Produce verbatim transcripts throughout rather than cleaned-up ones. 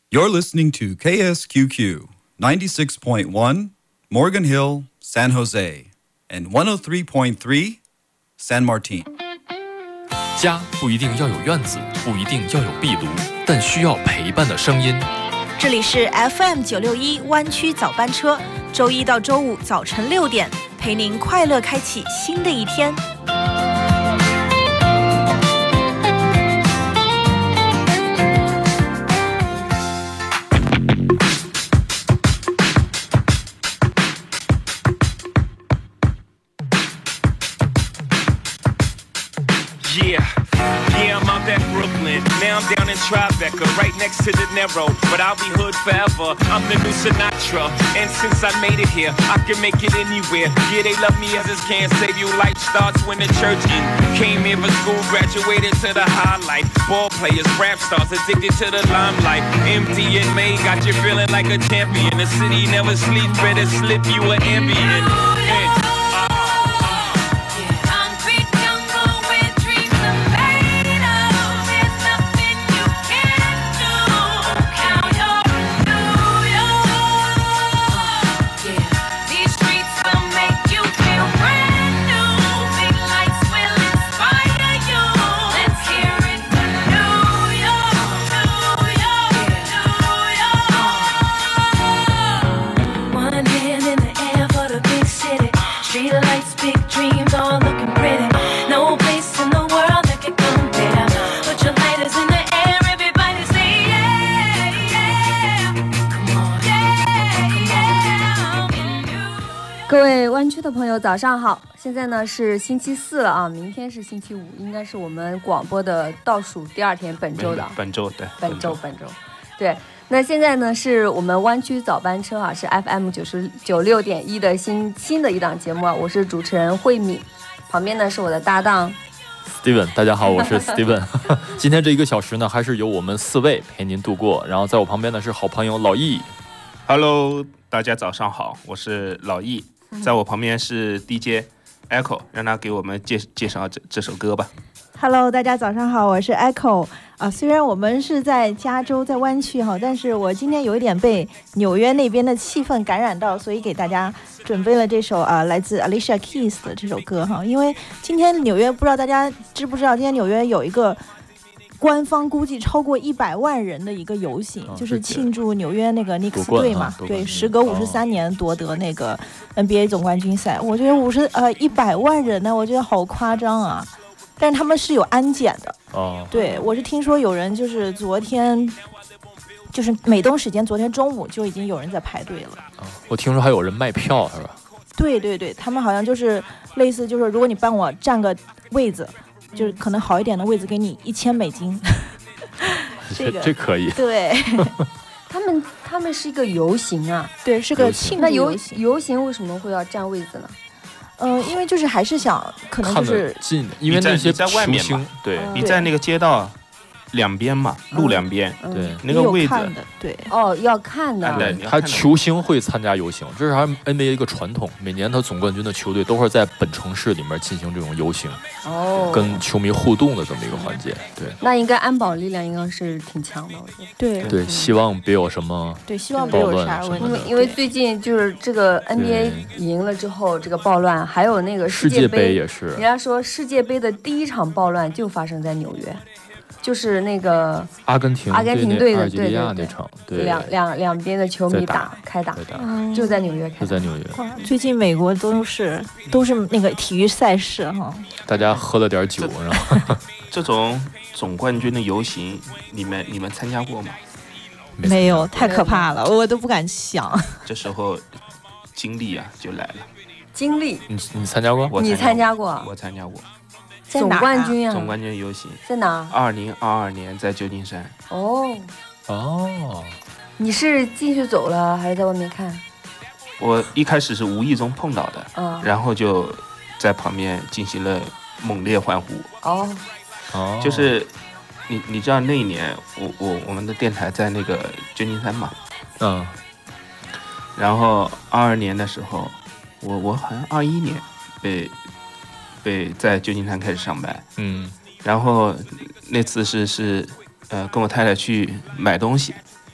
You're listening to K S Q Q ninety-six point one Morgan Hill, San Jose, and one oh three point three San Martin. 家不一定要有院子，不一定要有壁炉，但需要陪伴的声音。 这里是 F M 九六一湾区早班车，周一到周五早晨六点，陪您快乐开启新的一天。 Now I'm down in Tribeca, right next to De Niro. But I'll be hood forever, I'm the new Sinatra. And since I made it here, I can make it anywhere. Yeah, they love me as this can't save you. Life starts when the church in. Came here for school, graduated to the highlight. Ball players, rap stars, addicted to the limelight. M D and May got you feeling like a champion. The city never sleeps, better slip you an ambient. And 各位湾区的朋友早上好，现在呢是星期四了啊，明天是星期五，应该是我们广播的倒数第二天，本周的本周对本周本周对。那现在呢是我们湾区早班车啊，是 F M 九十九六点一的新新的一档节目啊，我是主持人慧敏，旁边呢是我的搭档 Steven， 大家好，我是 Steven 今天这一个小时呢还是由我们四位陪您度过，然后在我旁边呢是好朋友老易。 Hello， 大家早上好，我是老易，在我旁边是 D J Echo， 让他给我们介介绍 这, 这首歌吧。 Hello， 大家早上好，我是 Echo 啊。虽然我们是在加州，在湾区哈，但是我今天有一点被纽约那边的气氛感染到，所以给大家准备了这首啊来自 Alicia Keys 的这首歌哈。因为今天纽约，不知道大家知不知道，今天纽约有一个官方估计超过一百万人的一个游行，哦、就是庆祝纽约那个尼克斯队嘛，对，时隔五十三年夺得那个 N B A 总冠军赛。哦、我觉得五十呃一百万人呢，我觉得好夸张啊。但是他们是有安检的哦。对，我是听说有人就是昨天，就是美东时间昨天中午就已经有人在排队了。 哦、我听说还有人卖票是吧？ 对对对，他们好像就是类似，就是如果你帮我占个位子。就是可能好一点的位置给你一千美金， 这个这可以。 对， 他们他们是一个游行啊， 对，是个庆祝游行。 那游游行为什么会要占位子呢？ 嗯、呃，因为就是还是想，可能就是近，因为那些你在外面嘛，对，你在那个街道两边嘛，路两边， 嗯、 对， 那个位置， 对， 哦，要看的。 他球星会参加游行，这是他 N B A 一个传统，每年他总冠军的球队都会在本城市里面进行这种游行， 哦， 跟球迷互动的这么一个环节。对， 那应该安保力量应该是挺强的，我觉得。 对对，希望别有什么对，希望别有啥问题。 因为因为最近就是这个 N B A 赢了之后，这个暴乱，还有那个世界杯也是， 人家说世界杯的第一场暴乱就发生在纽约。就是那个阿根廷阿根廷队的对对那场，对两两两边的球迷打开打，就在纽约开打， 就在纽约。 最近美国都是都是那个体育赛事哈， 大家喝了点酒，然后这种总冠军的游行，你们你们参加过吗？ 没有，太可怕了，我都不敢想。 这时候经历啊就来了。 经历， 你你参加过？ 你参加过？ 我参加过。 总冠军啊！ 总冠军游行在哪？ 二零二二年在旧金山。 哦哦， 你是进去走了还是在外面看？ 我一开始是无意中碰到的， 嗯， 然后就在旁边进行了猛烈欢呼。 哦， 哦， 就是你你知道那一年我我我们的电台在那个旧金山嘛， 嗯， 然后二二年的时候，我我好像二一年被被在旧金山开始上班， 嗯， 然后那次是是呃跟我太太去买东西，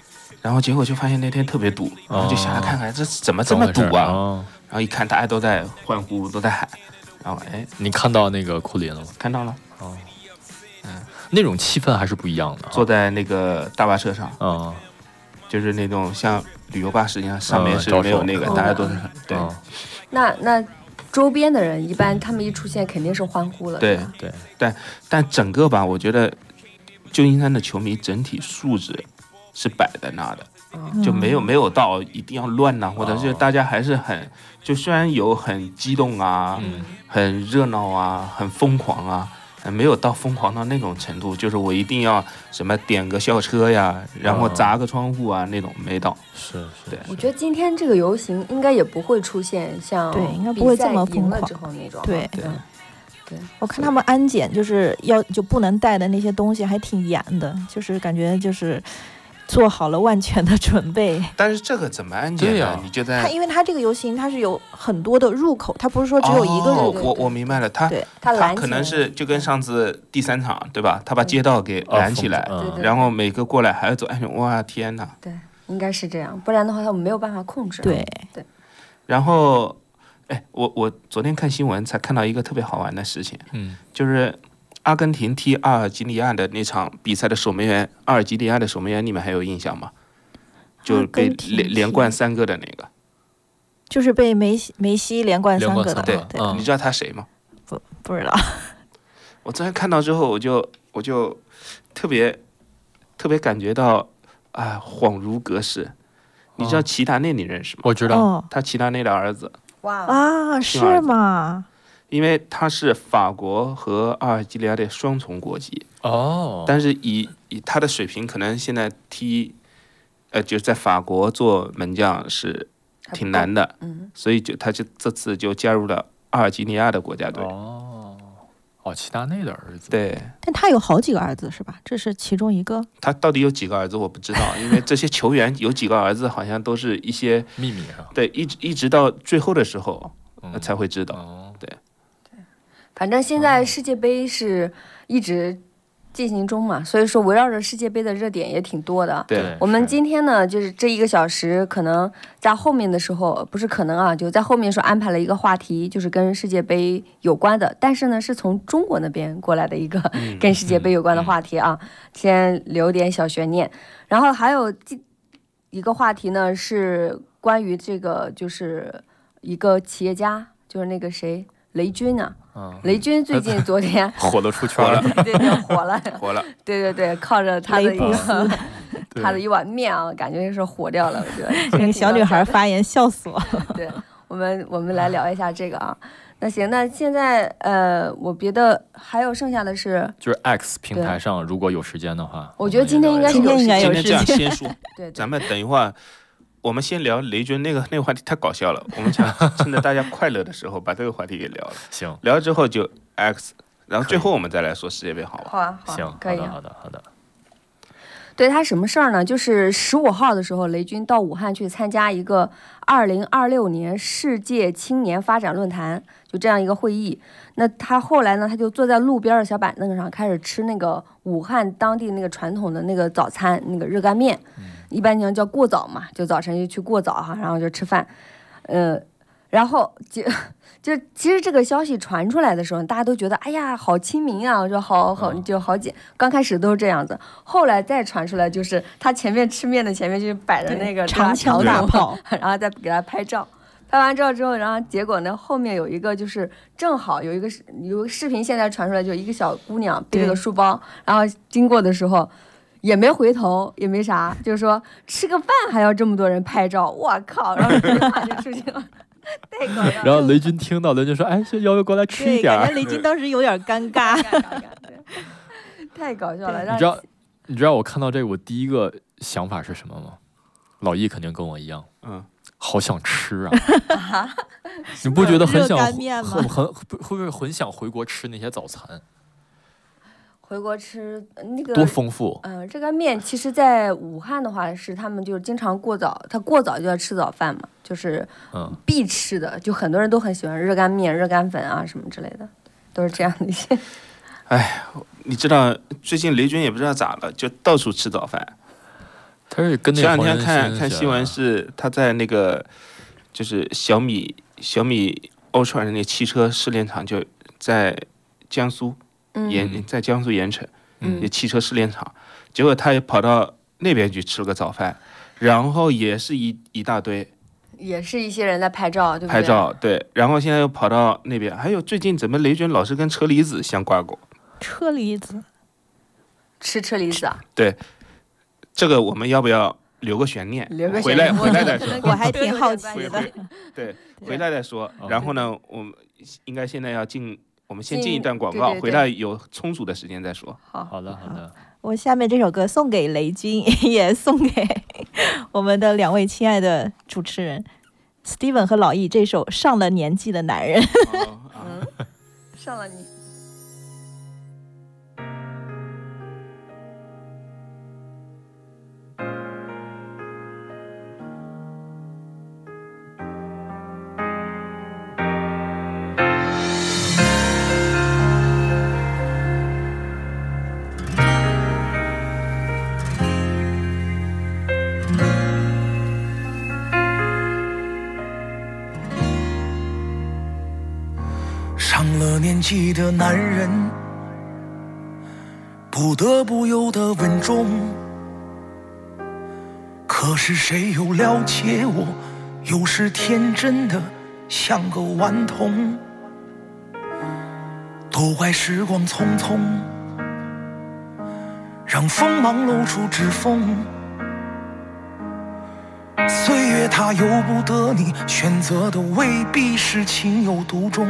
然后结果就发现那天特别堵，然后就下来看看这怎么这么堵啊？ 哦、 然后一看大家都在欢呼，都在喊，然后哎， 你看到那个库林了吗？ 看到了。 哦，嗯，那种气氛还是不一样的。 坐在那个大巴车上， 嗯， 就是那种像旅游巴士一样，上面是没有那个， 嗯、 大家都是对。 嗯、 那那周边的人一般他们一出现肯定是欢呼了。 对对， 但但整个吧，我觉得旧金山的球迷整体素质是摆在那的， 嗯、 就没有没有到一定要乱呐、啊，或者是大家还是很，就虽然有很激动啊， 嗯、 很热闹啊，很疯狂啊。没有到疯狂到那种程度，就是我一定要什么点个校车呀，然后砸个窗户啊、嗯、那种没到。 是是， 对。 我觉得今天这个游行应该也不会出现像对，应该不会这么疯狂之后那种。 对对对， 我看他们安检就是要就不能带的那些东西还挺严的，就是感觉就是做好了万全的准备。 但是这个怎么安检呢？啊、你就在它，因为它这个游行它是有很多的入口，它不是说只有一个入口。 哦、我我明白了，它它它可能是就跟上次第三场对吧？他把街道给拦起来， 嗯、 然后每个过来还要走安全。哇天哪！ 对，应该是这样，不然的话他们没有办法控制。 对对。 然后，哎，我我昨天看新闻才看到一个特别好玩的事情， 嗯， 就是阿根廷踢阿尔及利亚的那场比赛的守门员，阿尔及利亚的守门员，你们还有印象吗？就被连连冠三个的那个， 就是被梅西梅西连冠三个的。 对， 对嗯、你知道他谁吗？ 不不知道。 我昨天看到之后，我就我就特别特别感觉到啊，恍如隔世。你知道齐达内你认识吗？ 我知道， 哦、 他齐达内的儿子。 哇啊，是吗？ 因为他是法国和阿尔及利亚的双重国籍哦， 但是以以他的水平，可能现在踢。呃，就是在法国做门将是挺难的， 嗯， 所以就他就这次就加入了阿尔及利亚的国家队。 哦，哦，齐达内的儿子。 对， 但他有好几个儿子是吧？这是其中一个。 他到底有几个儿子我不知道，因为这些球员有几个儿子好像都是一些秘密啊。 对，一直一直到最后的时候、嗯、才会知道。 哦、 对， 对，反正现在世界杯是一直进行中嘛，所以说围绕着世界杯的热点也挺多的。 对， 我们今天呢，就是这一个小时，可能在后面的时候，不是可能啊，就在后面说安排了一个话题，就是跟世界杯有关的，但是呢，是从中国那边过来的一个跟世界杯有关的话题啊，嗯嗯、先留点小悬念。然后还有一个话题呢，是关于这个，就是一个企业家，就是那个谁，雷军啊。 嗯、 雷军最近昨天火都出圈了， 对对，火了， 火了， 对对对，靠着他的一个他的一碗面啊，感觉是火掉了。我觉得那个小女孩发言笑死我。 对，我们我们来聊一下这个啊。那行，那现在呃，我别的还有剩下的是， 就是 X 平台上如果有时间的话， 我觉得今天应该是有时间， 今天这样先说， 对， 咱们等一会儿。我们先聊雷军那个那个话题太搞笑了，我们想趁着大家快乐的时候把这个话题给聊了。 行， 聊了之后就 X， 然后最后我们再来说世界杯，好吧？ 好啊，好行， 可以、 啊，好的，好的。 对他什么事儿呢？就是十五号的时候，雷军到武汉去参加一个二零二六年世界青年发展论坛，就这样一个会议。那他后来呢，他就坐在路边的小板凳上，开始吃那个武汉当地那个传统的那个早餐，那个热干面。嗯一般讲叫过早嘛，就早晨就去过早哈，然后就吃饭，呃，然后就就其实这个消息传出来的时候，大家都觉得哎呀好亲民啊，说好好就好紧，刚开始都是这样子，后来再传出来就是他前面吃面的前面就摆着那个长枪大炮， 然后再给他拍照，拍完照之后，然后结果呢后面有一个就是正好有一个有个视频现在传出来，就一个小姑娘背着个书包，然后经过的时候。也没回头，也没啥，就是说吃个饭还要这么多人拍照，我靠！然后这句话就出现了，太搞笑了。 然后雷军听到，雷军说：“哎，要不要过来吃一点？” 感觉雷军当时有点尴尬， 太搞笑了。 你知道，你知道我看到这个，我第一个想法是什么吗？老易肯定跟我一样， 嗯， 好想吃啊！你不觉得很想很很会不会很想回国吃那些早餐？ 回国吃那个多丰富， 嗯、呃，热干面其实，在武汉的话是他们就是经常过早，他过早就要吃早饭嘛，就是嗯必吃的，就很多人都很喜欢热干面、热干粉啊什么之类的，都是这样的一些。 哎，你知道最近雷军也不知道咋了，就到处吃早饭。 他是跟那前两天个黄仁勋学看看新闻是他在那个就是小米小米 Ultra 的那个汽车试炼场就在江苏盐、 嗯在江苏盐城， 嗯有汽车试炼场，结果他也跑到那边去吃了个早饭，然后也是一一大堆也是一些人在拍照，对不对？ 拍照，对，然后现在又跑到那边，还有最近怎么雷军老是跟车厘子相挂钩？ 车厘子， 吃车厘子啊？ 对，这个我们要不要留个悬念？ 留个回来悬念回来再说。 我还挺好奇的回回。对，回来再说。然后呢，我们应该现在要进，我们先进一段广告， 对对对回来有充足的时间再说。 好， 好的好的， 我下面这首歌送给雷军，也送给我们的两位亲爱的主持人 Steven 和老易，这首《上了年纪的男人》。 哦啊嗯，上了你。 上了年纪的男人，不得不有的稳重。可是谁又了解我？有时天真的像个顽童。都怪时光匆匆，让锋芒露出指缝。岁月它由不得你，选择的未必是情有独钟。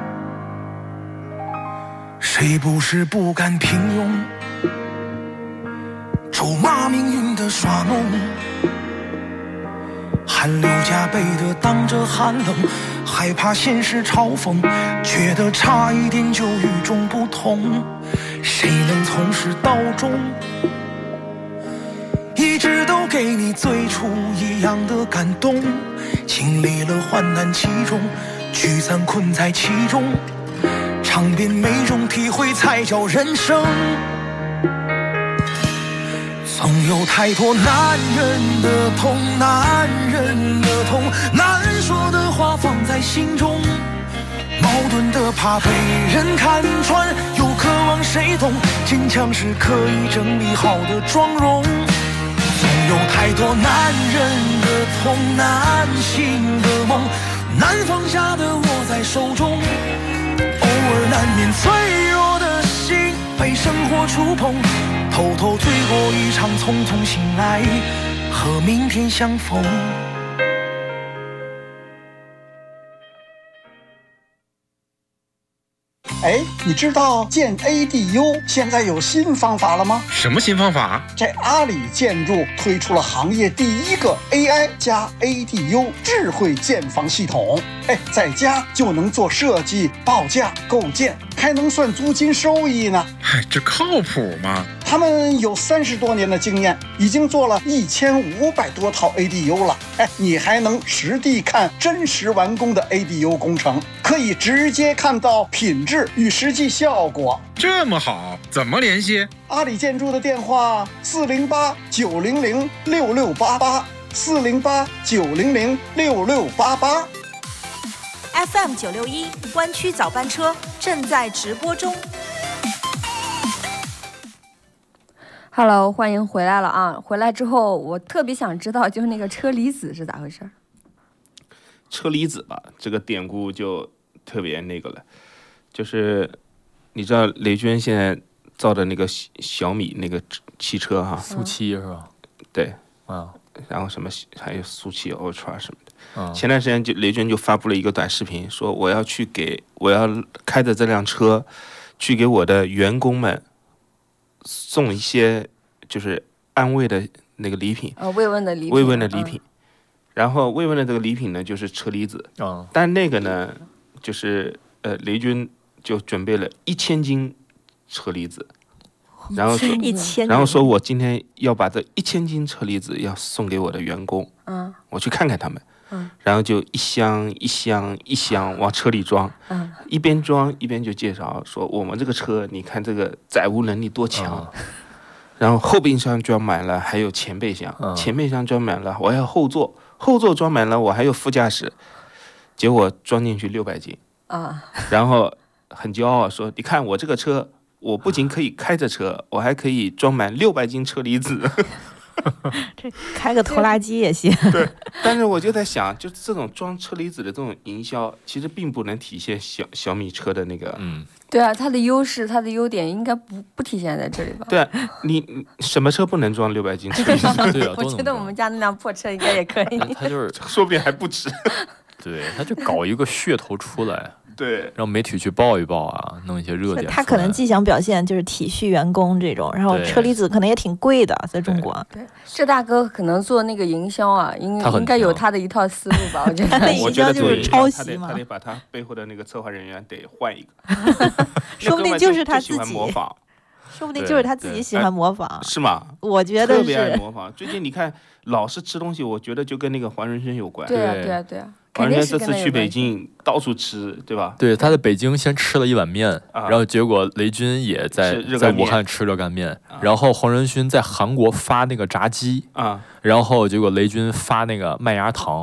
谁不是不甘平庸，咒骂命运的耍弄，汗流浃背的挡着寒冷，害怕现实嘲讽，觉得差一点就与众不同。谁能从始到终，一直都给你最初一样的感动？经历了患难其中，聚散困在其中，尝遍每种体会才叫人生。总有太多男人的痛，男人的痛，难说的话放在心中，矛盾的怕被人看穿，又渴望谁懂，坚强是可以整理好的妆容。总有太多男人的痛，难醒的梦，难放下的握在手中，偶尔难免脆弱的心被生活触碰，偷偷醉过一场，匆匆醒来，和明天相逢。 哎，你知道建 A D U 现在有新方法了吗？ 什么新方法？ 这阿里建筑推出了行业第一个 A I 加 A D U 智慧建房系统。哎，在家就能做设计、报价、构建，还能算租金收益呢。 嗨，这靠谱吗？ 他们有三十多年的经验，已经做了一千五百多套 A D U 了。哎，你还能实地看真实完工的 A D U 工程，可以直接看到品质与实际效果。 这么好，怎么联系？ 阿里建筑的电话：四零八九零零六六八八，四零八九零零六六八八。 F M 九六一湾区早班车正在直播中。 Hello， 欢迎回来了啊！回来之后，我特别想知道，就是那个车厘子是咋回事？ 车厘子吧，这个典故就特别那个了，就是你知道雷军现在造的那个小米那个汽车哈， 苏七是吧？ 对， 啊， 然后什么还有苏七 Ultra 什么的。 嗯、 前段时间就雷军就发布了一个短视频，说我要去给我要开着这辆车去给我的员工们送一些就是安慰的那个礼品， 呃，慰问的礼品， 慰问的礼品。 嗯、 然后慰问的这个礼品呢，就是车厘子。 嗯， 但那个呢，就是呃，雷军就准备了一千斤车厘子，然后说一千， 然后说我今天要把这一千斤车厘子要送给我的员工， 嗯， 我去看看他们。 嗯， 然后就一箱一箱一箱往车里装， 嗯， 一边装一边就介绍说我们这个车，你看这个载物能力多强， 嗯、 然后后备箱装满了，还有前备箱， 嗯、 前备箱装满了，我还有后座，后座装满了，我还有副驾驶，结果装进去六百斤啊， 然后很骄傲说：“你看我这个车，我不仅可以开着车，我还可以装满六百斤车厘子。” 这开个拖拉机也行。 对，但是我就在想，就这种装车厘子的这种营销，其实并不能体现小小米车的那个， 嗯， 对啊，它的优势，它的优点应该不不体现在这里吧？ 对啊，你你什么车不能装六百斤车厘子？ 对啊， 我觉得我们家那辆破车应该也可以。 他就是说不定还不止。 对，他就搞一个噱头出来。 对， 让媒体去报一报啊，弄一些热点。 他可能既想表现就是体恤员工这种，然后车厘子可能也挺贵的，在中国。 对，这大哥可能做那个营销啊，应应该有他的一套思路吧？我觉得。 他的营销就是抄袭嘛。 他得把他背后的那个策划人员得换一个。 说不定就是他自己模仿。 说不定就是他自己喜欢模仿。 是吗？ 我觉得是。 特别爱模仿。最近你看，老是吃东西，我觉得就跟那个黄仁勋有关。 对啊，对啊，对啊。 黄仁勋这次去北京到处吃，对吧？ 对，他在北京先吃了一碗面，啊、然后结果雷军也在在武汉吃热干面，啊、然后黄仁勋在韩国发那个炸鸡啊， 然后结果雷军发那个麦芽糖。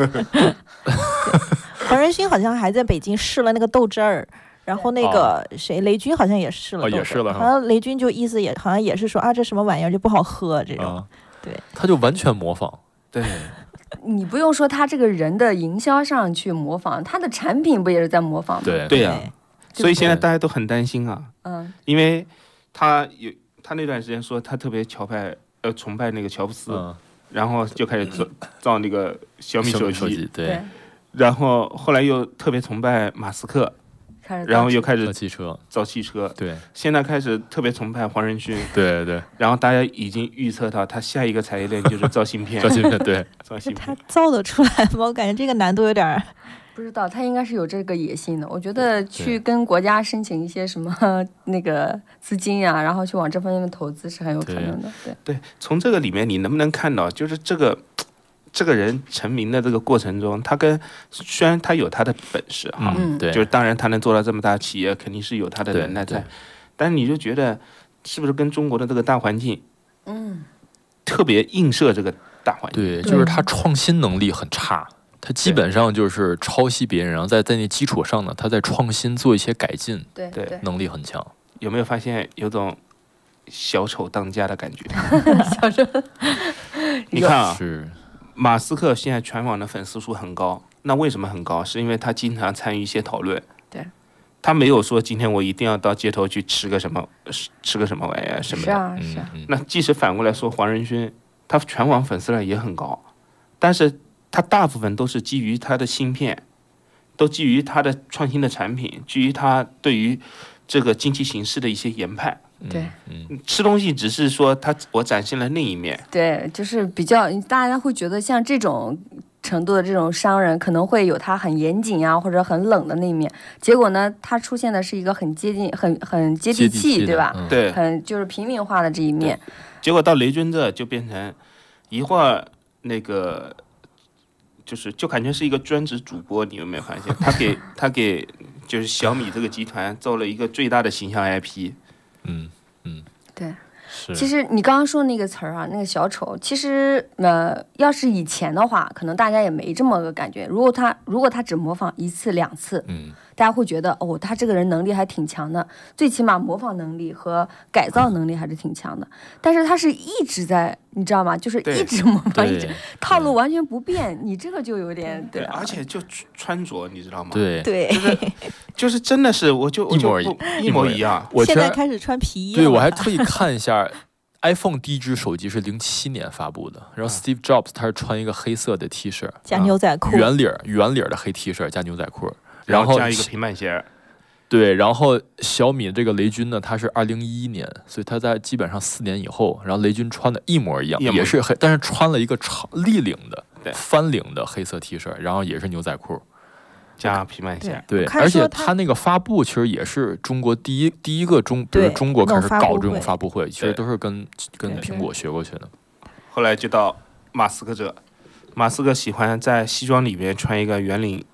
黄仁勋好像还在北京试了那个豆汁儿。然后那个谁，雷军好像也试了， 哦，也试了， 好像雷军就意思也好像也是说啊，这什么玩意儿就不好喝这种， 啊、 对， 他就完全模仿， 对。 你不用说他这个人的营销上去模仿，他的产品不也是在模仿吗？ 对对呀、啊，所以现在大家都很担心啊， 嗯， 因为他有他那段时间说他特别崇拜呃崇拜那个乔布斯， 嗯、 然后就开始造造那个小米手机， 手机对， 然后后来又特别崇拜马斯克。然后又开始造汽车， 造汽车， 对。现在开始特别崇拜黄仁勋， 对对。 然后大家已经预测到他下一个产业链就是造芯片， 造芯片，对， 造芯片。 他造得出来吗？我感觉这个难度有点。 不知道，他应该是有这个野心的。我觉得去跟国家申请一些什么那个资金呀、啊，然后去往这方面的投资是很有可能的。对对，从这个里面你能不能看到，就是这个。这个人成名的这个过程中，他跟虽然他有他的本事哈， 嗯，对， 就是当然他能做到这么大企业，肯定是有他的能耐在，但是你就觉得是不是跟中国的这个大环境， 嗯， 特别映射这个大环境？ 对，就是他创新能力很差，他基本上就是抄袭别人，然后在在那基础上呢，他在创新做一些改进， 对对， 能力很强。 有没有发现有种小丑当家的感觉？ 小丑， 你看啊， 是。 马斯克现在全网的粉丝数很高，那为什么很高？是因为他经常参与一些讨论。 对， 他没有说今天我一定要到街头去吃个什么，吃个什么玩意儿什么的。 是啊，是啊。 那即使反过来说，黄仁勋他全网粉丝量也很高，但是他大部分都是基于他的芯片，都基于他的创新的产品，基于他对于这个经济形势的一些研判。 对， 嗯，吃东西只是说他我展现了另一面。 对，就是比较大家会觉得像这种程度的这种商人，可能会有他很严谨啊或者很冷的那一面。结果呢，他出现的是一个很接近、很很接地气，对吧？ 嗯、 对， 很就是平民化的这一面。 结果到雷军这就变成一会儿那个，就是就感觉是一个专职主播，你有没有发现？他给他给就是小米这个集团做了一个最大的形象 I P。 嗯嗯， 对，其实你刚刚说那个词儿啊，那个小丑，其实呃，要是以前的话，可能大家也没这么个感觉。如果他如果他只模仿一次两次， 嗯， 大家会觉得哦，他这个人能力还挺强的，最起码模仿能力和改造能力还是挺强的。但是他是一直在，你知道吗？就是一直模仿，一直套路完全不变，你这个就有点对、啊。 而且就穿着，你知道吗？ 对对， 就是就是真的是，我就一模一一模一样。 我现在开始穿皮衣了。 对，我还特意看一下。iPhone 第一只手机是零七年发布的，然后 Steve Jobs 他是穿一个黑色的 T 恤加牛仔裤， 圆领圆领的黑 T 恤加牛仔裤，然后加一个平板鞋。 对，然后小米这个雷军呢，他是二零一一年，所以他在基本上四年以后，然后雷军穿的一模一样，也是黑，但是穿了一个长立领的翻领的黑色 T 恤，然后也是牛仔裤。 加平板鞋， 对，而且他那个发布其实也是中国第一第一个中，比如中国开始搞这种发布会，其实都是跟跟苹果学过去的。 后来就到马斯克这，马斯克喜欢在西装里面穿一个圆领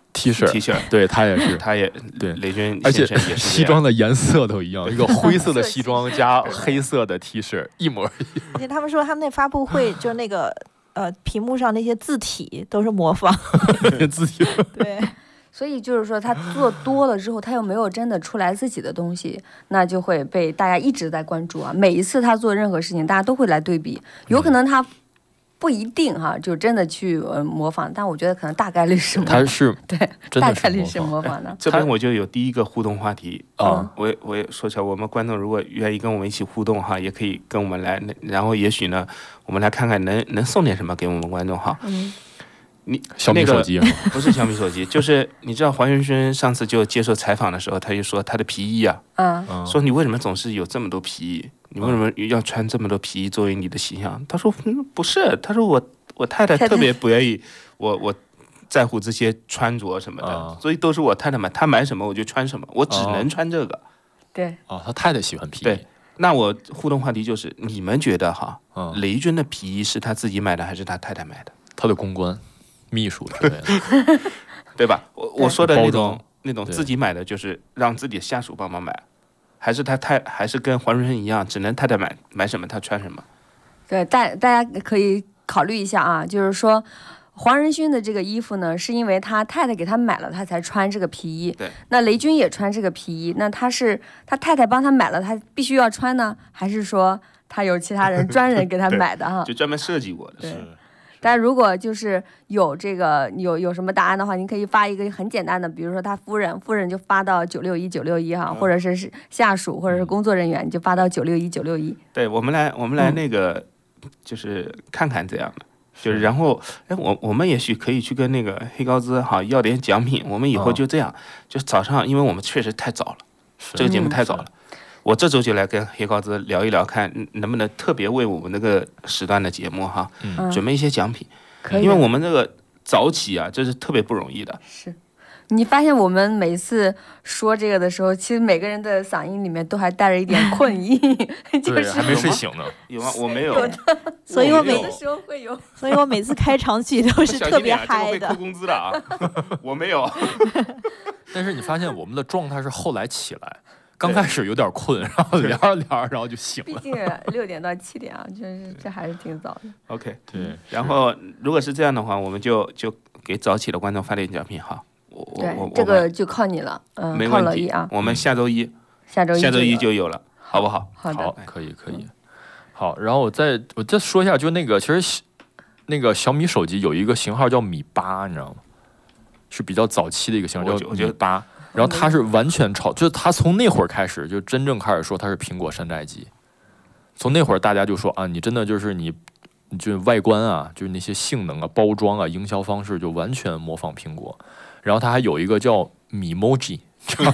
T 恤 T 恤， 对他也是， 他也对雷军而且先生也是西装的颜色都一样，一个灰色的西装加黑色的 T 恤，一模一样。 而且他们说他们那发布会就那个呃屏幕上那些字体都是模仿字体， 对。 所以就是说，他做多了之后，他又没有真的出来自己的东西，那就会被大家一直在关注啊。每一次他做任何事情，大家都会来对比，有可能他不一定哈、啊，就真的去呃模仿，但我觉得可能大概率是模仿。 他是对， 真的大概率是模仿的。 这边我就有第一个互动话题啊， 我也我也说起来，我们观众如果愿意跟我们一起互动哈，也可以跟我们来，然后也许呢，我们来看看能能送点什么给我们观众哈。 嗯。 你小米手机、 那个、不是小米手机，就是你知道黄仁勋上次就接受采访的时候，他就说他的皮衣啊， 嗯， 说你为什么总是有这么多皮衣？你为什么要穿这么多皮衣作为你的形象？他说、嗯、不是，他说我我太太特别不愿意我我在乎这些穿着什么的， 啊、 所以都是我太太买，她买什么我就穿什么，我只能穿这个。 对， 哦，他太太喜欢皮衣。 对，那我互动话题就是，你们觉得哈， 嗯、 雷军的皮衣是他自己买的还是他太太买的？ 他的公关。秘书之类的， 对吧？我我说的那种那种对自己买的，就是让自己的下属帮忙买，还是他太还是跟黄仁勋一样，只能太太买买什么他穿什么。 对，大大家可以考虑一下啊，就是说黄仁勋的这个衣服呢，是因为他太太给他买了，他才穿这个皮衣。 对， 那雷军也穿这个皮衣，那他是他太太帮他买了，他必须要穿呢，还是说他有其他人专人给他买的哈？ 就专门设计过的。 对。但如果就是有这个有有什么答案的话，您可以发一个很简单的，比如说他夫人，夫人就发到九六一九六一哈， 嗯、 或者是是下属或者是工作人员，你就发到九六一九六一。 对，我们来我们来那个、嗯、就是看看这样的，就是然后哎我我们也许可以去跟那个黑高资哈要点奖品，我们以后就这样，哦、就早上因为我们确实太早了，这个节目太早了。嗯我这周就来跟黑高资聊一聊，看能不能特别为我们那个时段的节目哈， 嗯、 准备一些奖品，因为我们这个早起啊，这是特别不容易的。 是，你发现我们每次说这个的时候，其实每个人的嗓音里面都还带着一点困意，就是还没睡醒呢。 有吗？我没有。 有的， 所以我每的时候会有， 所以我每次开场曲都是特别嗨的。 这个会扣工资的啊，我没有。 但是你发现我们的状态是后来起来。刚开始有点困，然后聊着聊着，然后就醒了。 毕竟六点到七点啊，就是这还是挺早的。 OK， 对。 然后如果是这样的话，我们就就给早起的观众发点奖品哈。我对， 我这个就靠你了，嗯， 没问题啊。 我们下周一， 下周一下周一就有了，好不好？ 好的， 好，可以可以。好，然后我再我再说一下，就那个其实那个小米手机有一个型号叫米八，你知道吗？是比较早期的一个型号，叫米八。然后它是完全超，就是它从那会儿开始就真正开始说它是苹果山寨机。从那会儿大家就说啊，你真的就是你，就外观啊，就是那些性能啊、包装啊、营销方式就完全模仿苹果。然后它还有一个叫米 emoji，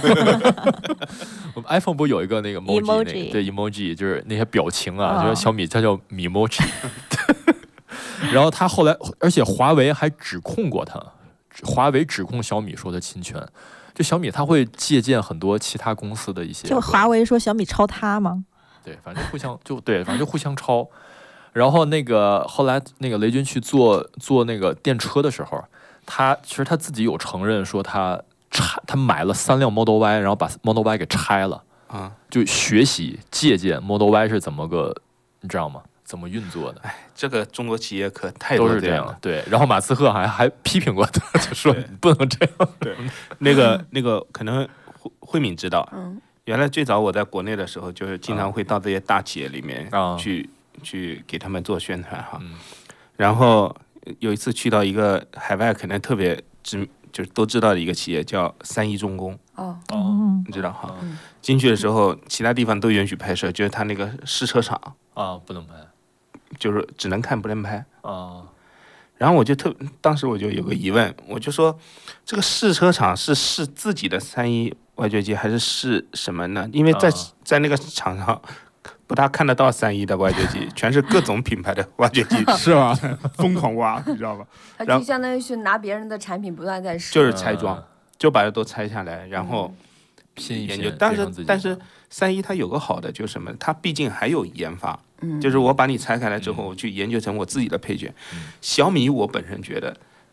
我们 iPhone 不有一个那个 emoji， 那个对 emoji 就是那些表情啊，就是小米它叫米 emoji。然后它后来，而且华为还指控过它，华为指控小米说它侵权。就小米，它会借鉴很多其他公司的一些。 就华为说小米抄它吗？ 对，反正互相就对，反正就互相抄。然后那个后来那个雷军去做做那个电车的时候，他其实他自己有承认说他拆他买了三辆 Model Y， 然后把 Model Y 给拆了啊， 就学习借鉴 Model Y 是怎么个，你知道吗？怎么运作的？ 哎，这个中国企业可太多都是这样了。对，然后马斯克还还批评过他，就说不能这样。 对，那个那个可能慧慧敏知道， 嗯， 原来最早我在国内的时候，就是经常会到这些大企业里面去、嗯、去给他们做宣传哈。 嗯、 然后有一次去到一个海外可能特别知就是都知道的一个企业叫三一重工。 哦哦，你知道哈？嗯、进去的时候，其他地方都允许拍摄，就是他那个试车场啊不能拍。 就是只能看不能拍啊， 然后我就特当时我就有个疑问，我就说这个试车场是试自己的三一挖掘机还是试什么呢？因为在、啊、在那个场上不大看得到三一的挖掘机，全是各种品牌的挖掘机，是吧？疯狂挖，你知道吧？ 它就相当于是拿别人的产品不断在试， 就是拆装，就把它都拆下来，然后拼研究。但是但是三一它有个好的就是什么？它毕竟还有研发。就是我把你拆开来之后，我去研究成我自己的配件。 嗯、 小米我本身觉得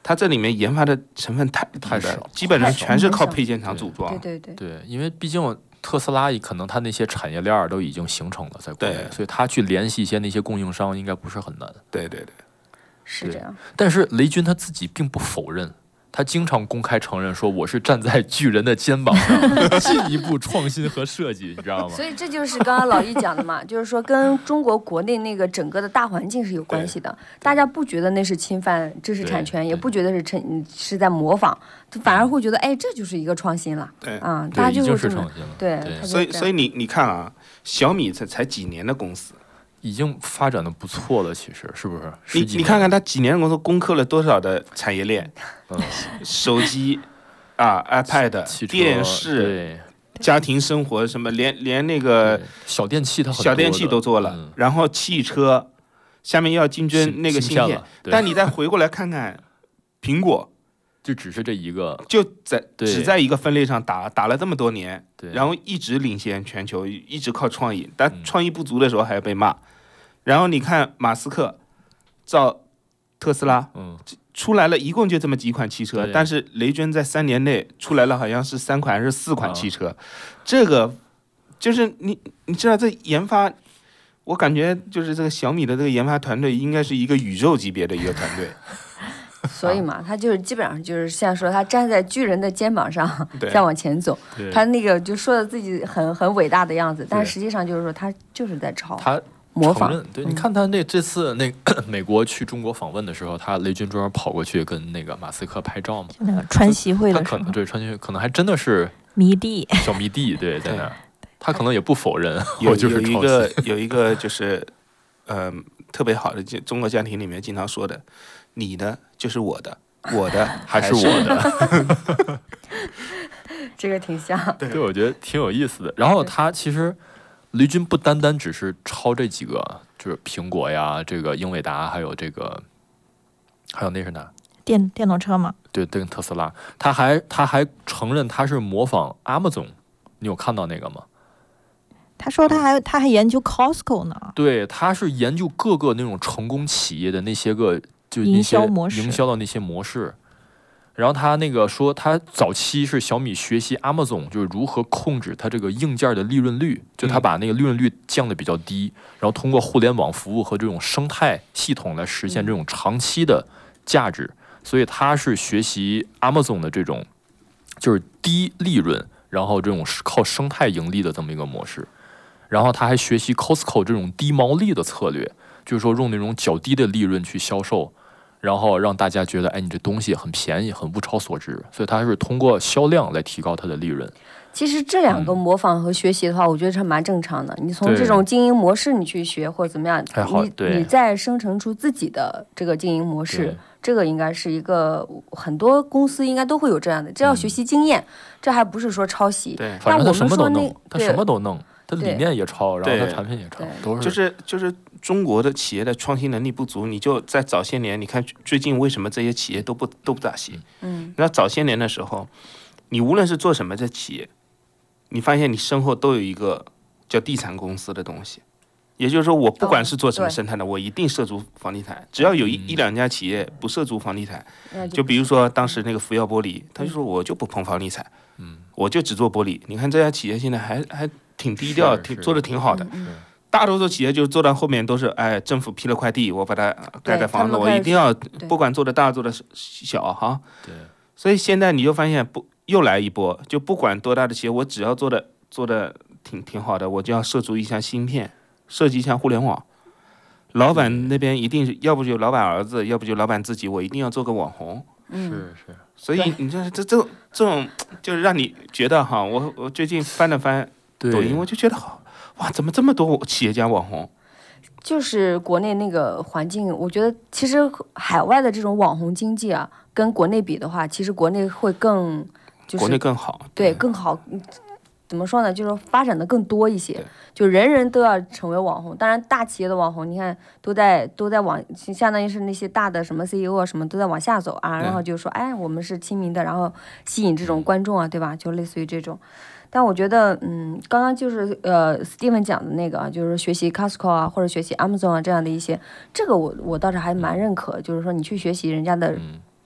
它这里面研发的成分太太少， 基本上全是靠配件厂组装。 对对对，因为毕竟特斯拉可能它那些产业链都已经形成了在国内，所以它去联系一些那些供应商应该不是很难。 对对对， 是这样。 但是雷军他自己并不否认。他经常公开承认说：“我是站在巨人的肩膀上，进一步创新和设计，你知道吗？” 所以这就是刚刚老易讲的嘛，就是说跟中国国内那个整个的大环境是有关系的。大家不觉得那是侵犯知识产权，也不觉得是成是在模仿，反而会觉得哎，这就是一个创新了。 对啊，大家就会是创新了。 对， 所以所以你你看啊，小米才才几年的公司。 已经发展的不错了，其实是不是？ 你你看看它几年的公司攻克了多少的产业链， 嗯， 手机啊 ，iPad、电视、家庭生活什么，连连那个小电器它小电器都做了， 嗯、 然后汽车下面要竞争那个芯片，但你再回过来看看苹果。 就只是这一个， 就在只在一个分类上打打了这么多年， 对， 然后一直领先全球，一直靠创意，但创意不足的时候还要被骂。嗯、然后你看马斯克造特斯拉， 嗯， 出来了一共就这么几款汽车，但是雷军在三年内出来了好像是三款还是四款汽车，啊、这个就是你你知道这研发，我感觉就是这个小米的这个研发团队应该是一个宇宙级别的一个团队。 所以嘛，他就是基本上就是像说他站在巨人的肩膀上在往前走，他那个就说的自己很很伟大的样子，但实际上就是说他就是在抄， 他模仿。 对，嗯、你看他那这次那美国去中国访问的时候，他雷军专门跑过去跟那个马斯克拍照嘛， 就那个川习会的时候，他可能对川习会可能还真的是迷弟小迷弟，对，在那儿，他可能也不否认， 有我就是有一个有一个就是呃特别好的中国家庭里面经常说的，你的就是我的。我的还是我的， 这个挺像。 对，我觉得挺有意思的。然后他其实雷军不单单只是抄这几个，就是苹果呀，这个英伟达，还有这个，还有那是哪？ 电电动车嘛。 对，跟特斯拉，他还他还承认他是模仿 Amazon， 你有看到那个吗？ 他说他还他还研究 Costco 呢。 对，他是研究各个那种成功企业的那些个。就营销模式， 营销的那些模式，然后他那个说，他早期是小米学习 Amazon， 就是如何控制它这个硬件的利润率，就他把那个利润率降的比较低，然后通过互联网服务和这种生态系统来实现这种长期的价值，所以他是学习 Amazon 的这种就是低利润，然后这种靠生态盈利的这么一个模式，然后他还学习 Costco 这种低毛利的策略，就是说用那种较低的利润去销售。然后让大家觉得，哎，你这东西很便宜，很物超所值，所以它是通过销量来提高它的利润。 其实这两个模仿和学习的话，嗯、我觉得是蛮正常的。你从这种经营模式你去学或者怎么样，你你再生成出自己的这个经营模式，这个应该是一个很多公司应该都会有这样的，这要学习经验，嗯、这还不是说抄袭。 对， 但我们说那他什么都弄。它理念也抄，然后它产品也抄，都是就是就是中国的企业的创新能力不足，你就在早些年，你看最近为什么这些企业都不都不咋行？嗯，那早些年的时候，你无论是做什么的企业，你发现你身后都有一个叫地产公司的东西，也就是说，我不管是做什么生态的，哦、我一定涉足房地产。只要有一、嗯、一两家企业不涉足房地产，就, 就比如说当时那个福耀玻璃，他就说我就不碰房地产，嗯，我就只做玻璃。你看这家企业现在还还。挺低调，挺做的挺好的。嗯、大多数企业就做到后面都是，哎，政府批了块地，我把它盖盖房子，我一定要不管做的大做的小哈。 对。 所以现在你就发现不又来一波，就不管多大的企业，我只要做的做的挺挺好的，我就要涉足一项芯片，设计一项互联网。老板那边一定是要不就老板儿子，要不就老板自己，我一定要做个网红。 嗯、是是。 所以你这这这种这种就是让你觉得哈，我我最近翻了翻。抖音我就觉得好哇，怎么这么多企业家网红？ 就是国内那个环境，我觉得其实海外的这种网红经济啊，跟国内比的话，其实国内会更，就是国内更好， 对, 对更好。怎么说呢？就是发展的更多一些，就人人都要成为网红。当然，大企业的网红，你看都在都在往，相当于是那些大的什么 C E O 啊，什么都在往下走啊。然后就说，哎，我们是亲民的，然后吸引这种观众啊，对吧？就类似于这种。但我觉得，嗯，刚刚就是呃 ，Steven 讲的那个啊，就是学习 Costco 啊，或者学习 Amazon 啊这样的一些，这个我我倒是还蛮认可，就是说你去学习人家的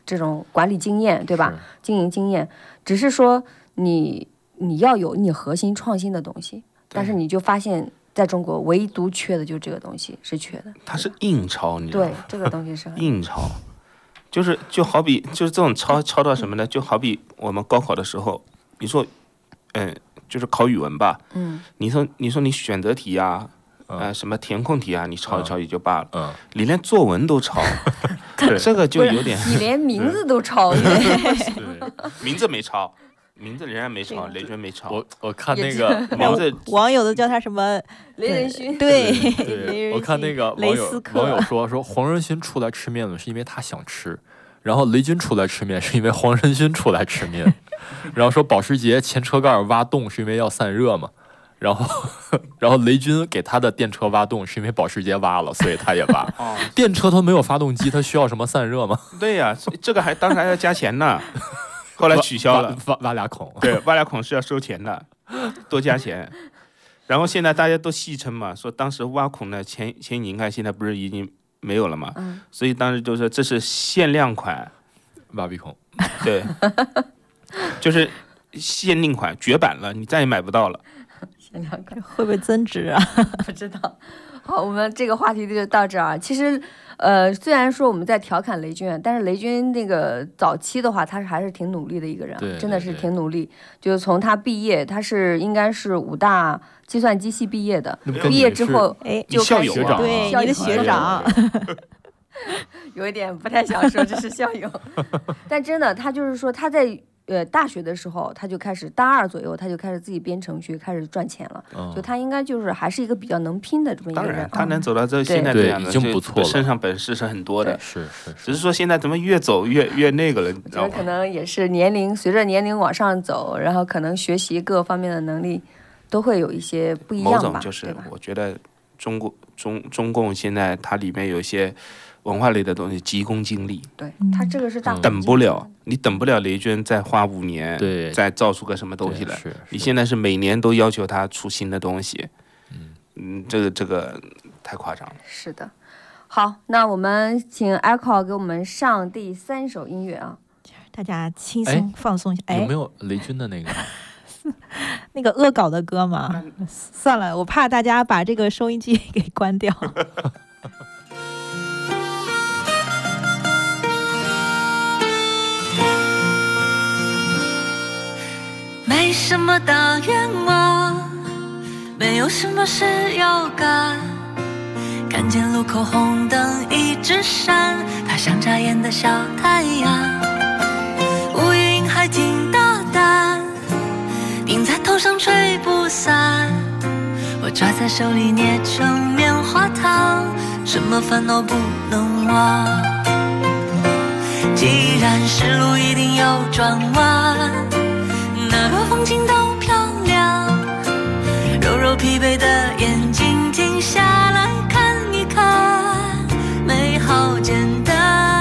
这种管理经验，对吧？经营经验，只是说你你要有你核心创新的东西，但是你就发现在中国唯独缺的就是这个东西是缺的。 它是印钞，你知道吗？ 对，这个东西是印钞，就是就好比就是这种抄抄到什么呢？就好比我们高考的时候，你说，嗯、呃，就是考语文吧，嗯，你说你说你选择题啊。呃，什么填空题啊，你抄一抄也就罢了，嗯，你连作文都抄，这个就有点， 你连名字都抄，对， 名字没抄，名字仍然没抄，雷军没抄。 我我看那个名字， 网友都叫他什么雷仁勋， 对， 对，我看那个网友网友说说黄仁勋出来吃面了是因为他想吃，然后雷军出来吃面是因为黄仁勋出来吃面，然后说保时捷前车盖挖洞是因为要散热嘛。然后，然后雷军给他的电车挖洞，是因为保时捷挖了，所以他也挖。哦、电车它没有发动机，它需要什么散热吗？ 对呀、啊，这个还当时还要加钱呢，后来取消了。 挖 挖, 挖俩孔， 对，挖俩孔是要收钱的，多加钱。然后现在大家都戏称嘛，说当时挖孔的钱钱你看现在不是已经没有了嘛？嗯、所以当时就说这是限量款挖鼻孔， 对，就是限定款，绝版了，你再也买不到了。 会不会增值啊？ 不知道。好，我们这个话题就到这儿。其实，呃，虽然说我们在调侃雷军，但是雷军那个早期的话，他是还是挺努力的一个人，真的是挺努力。就是从他毕业，他是应该是武大计算机系毕业的，毕业之后，哎，就校友啊， 对，你的学长。 有一点不太想说这是校友，但真的，他就是说他在。呃，大学的时候他就开始，大二左右他就开始自己编程序，开始赚钱了。嗯、就他应该就是还是一个比较能拼的这么一个人。 当然，他能走到这现在这样的， 已经不错了， 身上本事是很多的。 是是， 只是说现在怎么越走越越那个了？你知道吗？ 可能也是年龄随着年龄往上走，然后可能学习各方面的能力都会有一些不一样吧。 某种就是我觉得中国中中共现在它里面有一些。文化类的东西急功近利， 对他这个是大、 嗯、等不了，你等不了雷军再花五年， 对， 再造出个什么东西来。你现在是每年都要求他出新的东西，嗯嗯，这个这个太夸张了。 是的，好，那我们请 Echo 给我们上第三首音乐啊， 大家轻松放松一下。 哎，有没有雷军的那个？ 那个恶搞的歌嘛？算了，我怕大家把这个收音机给关掉。 没什么大愿望，没有什么事要干。看见路口红灯一直闪，它像眨眼的小太阳。乌云还挺大胆，顶在头上吹不散。我抓在手里捏成棉花糖，什么烦恼不能忘？既然是路一定要转弯，哪个风景都漂亮，揉揉疲惫的眼睛，停下来看一看，美好简单。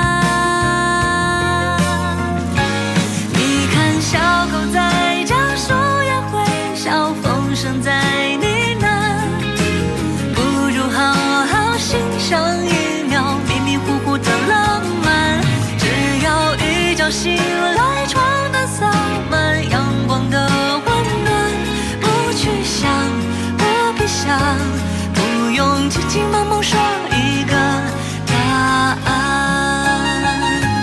你看小狗在叫，树也会笑，风声在呢喃，不如好好欣赏一秒迷迷糊糊的浪漫。只要一觉醒来，床单洒满阳光的温暖，不去想，不必想，不用急急忙忙说一个答案。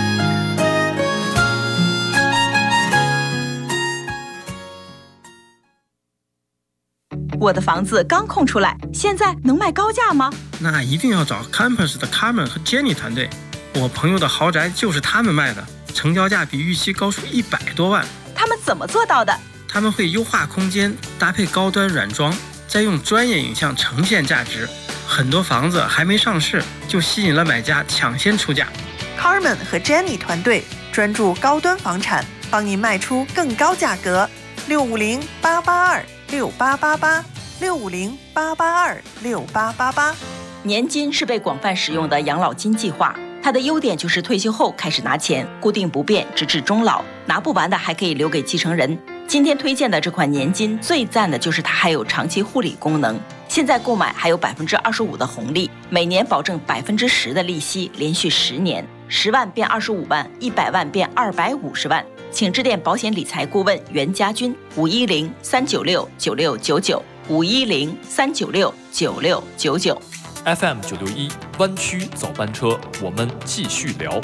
我的房子刚空出来，现在能卖高价吗？ 那一定要找 Campus 的 Carmen 和 Jenny 团队，我朋友的豪宅就是他们卖的，成交价比预期高出一百多万。 他们怎么做到的？ 他们会优化空间，搭配高端软装，再用专业影像呈现价值。很多房子还没上市，就吸引了买家抢先出价。 Carmen 和 Jenny 团队专注高端房产，帮您卖出更高价格。六五零八八二六八八八，六五零八八二六八八八。 年金是被广泛使用的养老金计划，它的优点就是退休后开始拿钱，固定不变，直至终老，拿不完的还可以留给继承人。今天推荐的这款年金最赞的就是它还有长期护理功能，现在购买还有百分之二十五的红利，每年保证百分之十的利息，连续十年。 十万变二十五万，一百万变二百五十万。请致电保险理财顾问袁家军，五一零三九六九六九九，五一零三九六九六九九。 F M 九六一湾区早班车，我们继续聊。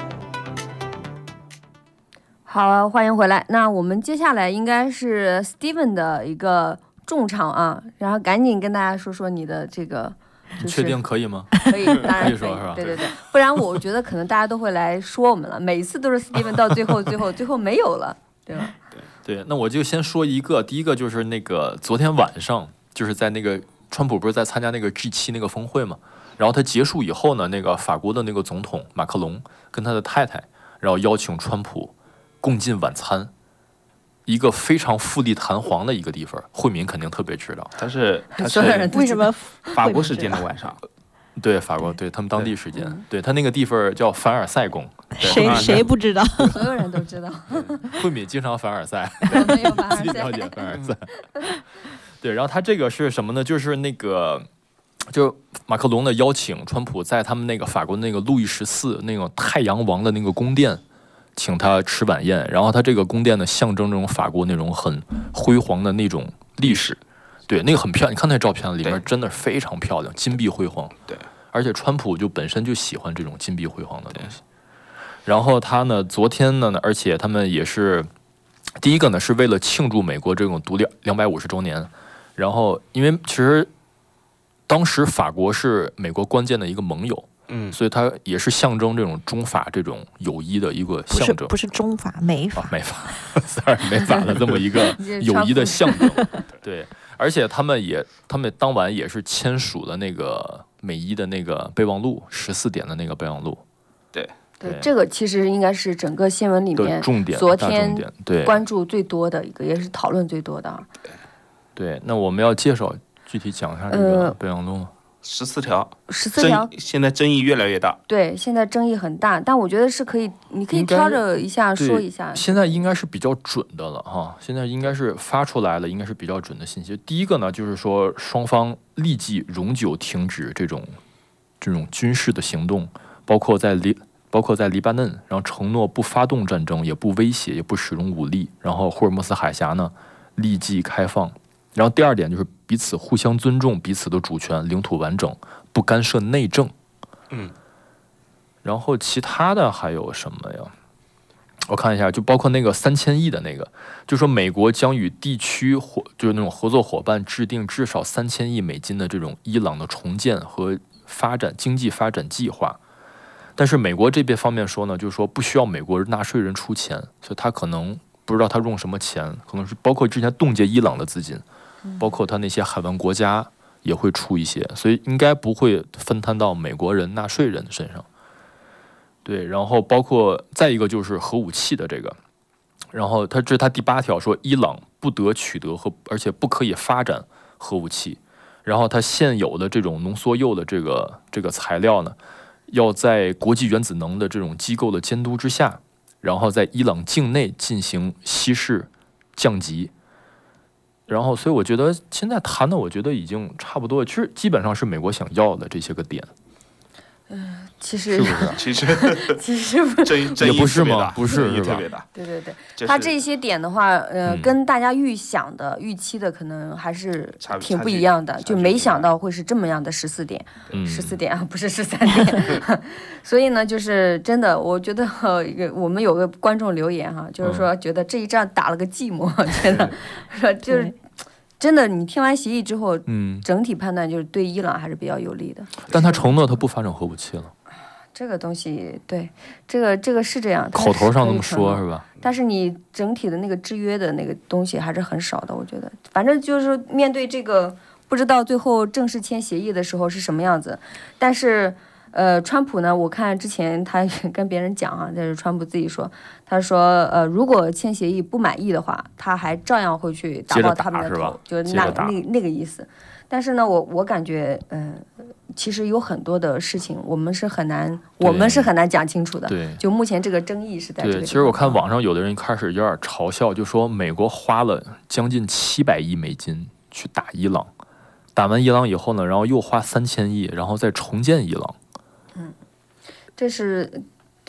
好，欢迎回来。那我们接下来应该是 Steven 的一个重场啊，然后赶紧跟大家说说你的这个。就是、 你确定可以吗？ 可以，当然可以， 可以说是吧？ 对对对，不然我觉得可能大家都会来说我们了。每一次都是 Steven 到最后，最后，最后没有了，对吧？ 对对，那我就先说一个，第一个就是那个昨天晚上，就是在那个川普不是在参加那个 G 七 那个峰会嘛，然后他结束以后呢，那个法国的那个总统马克龙跟他的太太，然后邀请川普共进晚餐。一个非常富丽堂皇的一个地方，惠民肯定特别知道。 但是他是为什么法国时间的晚上？ 对，法国对他们当地时间，对, 对他那个地方叫凡尔赛宫。 谁谁不知道？ 所有人都知道。 惠民经常凡尔赛， 没有凡尔赛， 自己了解凡尔赛。对，然后他这个是什么呢？就是那个，就马克龙的邀请，川普在他们那个法国那个路易十四那个太阳王的那个宫殿。请他吃晚宴，然后他这个宫殿呢，象征这种法国那种很辉煌的那种历史，对，那个很漂亮。你看那照片里面真的非常漂亮，金碧辉煌。 对， 而且川普就本身就喜欢这种金碧辉煌的东西。然后他呢，昨天呢，而且他们也是第一个呢，是为了庆祝美国这种独立两百五十周年。然后，因为其实当时法国是美国关键的一个盟友。嗯，所以它也是象征这种中法这种友谊的一个象征， 不是不是中法美法、 啊、美法，sorry 美法的这么一个友谊的象征。对，而且他们也他们当晚也是签署了那个美伊的那个备忘录，十四点的那个备忘录。 对对，这个其实应该是整个新闻里面重点， 昨天对关注最多的一个，也是讨论最多的。 对，对，那我们要介绍具体讲一下这个备忘录吗？ 呃十四条， 十四条， 现在争议越来越大。 对，现在争议很大，但我觉得是可以，你可以挑着一下说一下。 现在应该是比较准的了哈，现在应该是发出来了，应该是比较准的信息。第一个呢，就是说双方立即永久停止这种这种军事的行动，包括在黎包括在黎巴嫩，然后承诺不发动战争，也不威胁，也不使用武力。然后霍尔木兹海峡呢，立即开放。然后第二点就是彼此互相尊重彼此的主权、领土完整，不干涉内政。 嗯。 然后其他的还有什么呀？我看一下，就包括那个三千亿的那个，就说美国将与地区伙就是那种合作伙伴制定至少三千亿美金的这种伊朗的重建和发展经济发展计划。但是美国这边方面说呢，就是说不需要美国纳税人出钱，所以他可能不知道他用什么钱，可能是包括之前冻结伊朗的资金。包括他那些海湾国家也会出一些，所以应该不会分摊到美国人纳税人身上。对，然后包括再一个就是核武器的这个，然后他这是他第八条说，伊朗不得取得和而且不可以发展核武器，然后他现有的这种浓缩铀的这个这个材料呢，要在国际原子能的这种机构的监督之下，然后在伊朗境内进行稀释降级。然后，所以我觉得现在谈的，我觉得已经差不多，其实基本上是美国想要的这些个点。 嗯，其实是不是？ 其实其实不也不是吗？不是， 特别大。 对对对，它这些点的话，呃，跟大家预想的、预期的可能还是挺不一样的，就没想到会是这么样的十四点，十四点啊，不是十三点。所以呢，就是真的，我觉得我们有个观众留言哈，就是说觉得这一仗打了个寂寞，真的说就是。真的，你听完协议之后，嗯，整体判断就是对伊朗还是比较有利的。 但他承诺他不发展核武器了。 这个东西，对，这个这个是这样， 口头上那么说，是吧？ 但是你整体的那个制约的那个东西还是很少的，我觉得。反正就是面对这个，不知道最后正式签协议的时候是什么样子，但是。呃，川普呢？我看之前他跟别人讲啊，这是川普自己说，他说，呃，如果签协议不满意的话，他还照样会去打爆他们的头，就是那那那个意思。但是呢，我我感觉，嗯、呃，其实有很多的事情我们是很难，我们是很难讲清楚的。 对， 就目前这个争议是在这个。 对，其实我看网上有的人开始有点嘲笑，就说美国花了将近七百亿美金去打伊朗，打完伊朗以后呢，然后又花三千亿，然后再重建伊朗。 嗯，这是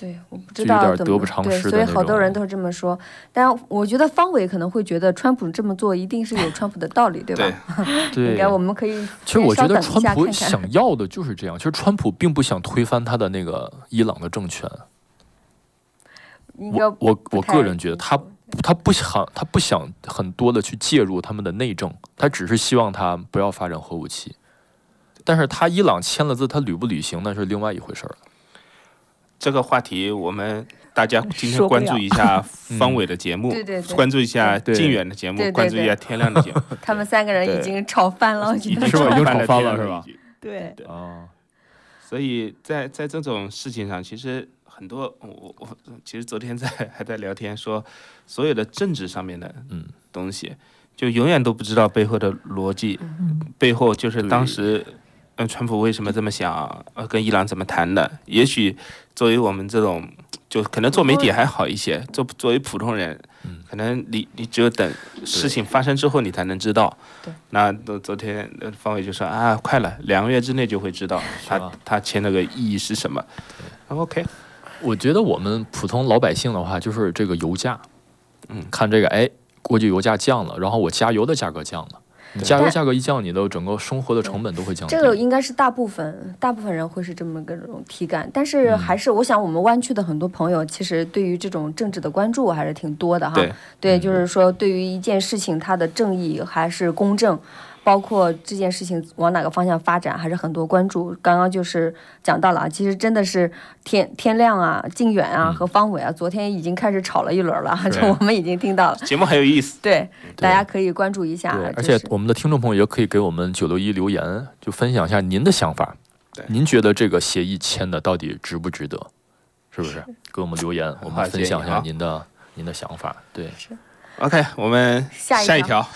对，我不知道就有点得不偿失的那种。 对，所以好多人都这么说。但我觉得方伟可能会觉得川普这么做一定是有川普的道理，对吧？ 对， 应该我们可以其实我觉得川普看看想要的就是这样。其实川普并不想推翻他的那个伊朗的政权。我我我个人觉得他他不想他不想很多的去介入他们的内政，他只是希望他不要发展核武器。但是他伊朗签了字，他履不履行那是另外一回事了。 这个话题我们大家今天关注一下方伟的节目， 对对对， 关注一下靖远的节目，关注一下天亮的节目。 他们三个人已经吵翻了， 已经是吧？已经吵翻了是吧？ 对对啊，所以在在这种事情上，其实很多我我其实昨天在还在聊天说，所有的政治上面的嗯东西，就永远都不知道背后的逻辑，嗯、背后就是当时。嗯，川普为什么这么想？呃，跟伊朗怎么谈的？也许作为我们这种，就可能做媒体还好一些，做作为普通人，嗯、可能你你只有等事情发生之后，你才能知道。 对。 那昨天方伟就说啊，快了，两个月之内就会知道他他签那个意义是什么。OK， 我觉得我们普通老百姓的话，就是这个油价，嗯，看这个，哎，国际油价降了，然后我加油的价格降了。你加油价格一降，你的整个生活的成本都会降低。 这个应该是大部分大部分人会是这么个种体感，但是还是我想我们湾区的很多朋友，其实对于这种政治的关注还是挺多的哈。 对， 对，就是说对于一件事情它的正义还是公正。包括这件事情往哪个方向发展，还是很多关注。刚刚就是讲到了啊，其实真的是天天亮啊、靖远啊、嗯、和方伟啊，昨天已经开始吵了一轮了，就我们已经听到了。 节目很有意思， 对，大家可以关注一下。 而且我们的听众朋友也可以给我们九六一留言，就分享一下您的想法。您觉得这个协议签的到底值不值得？是不是？给我们留言，我们分享一下您的您的想法。对 ，OK， 我们下一条。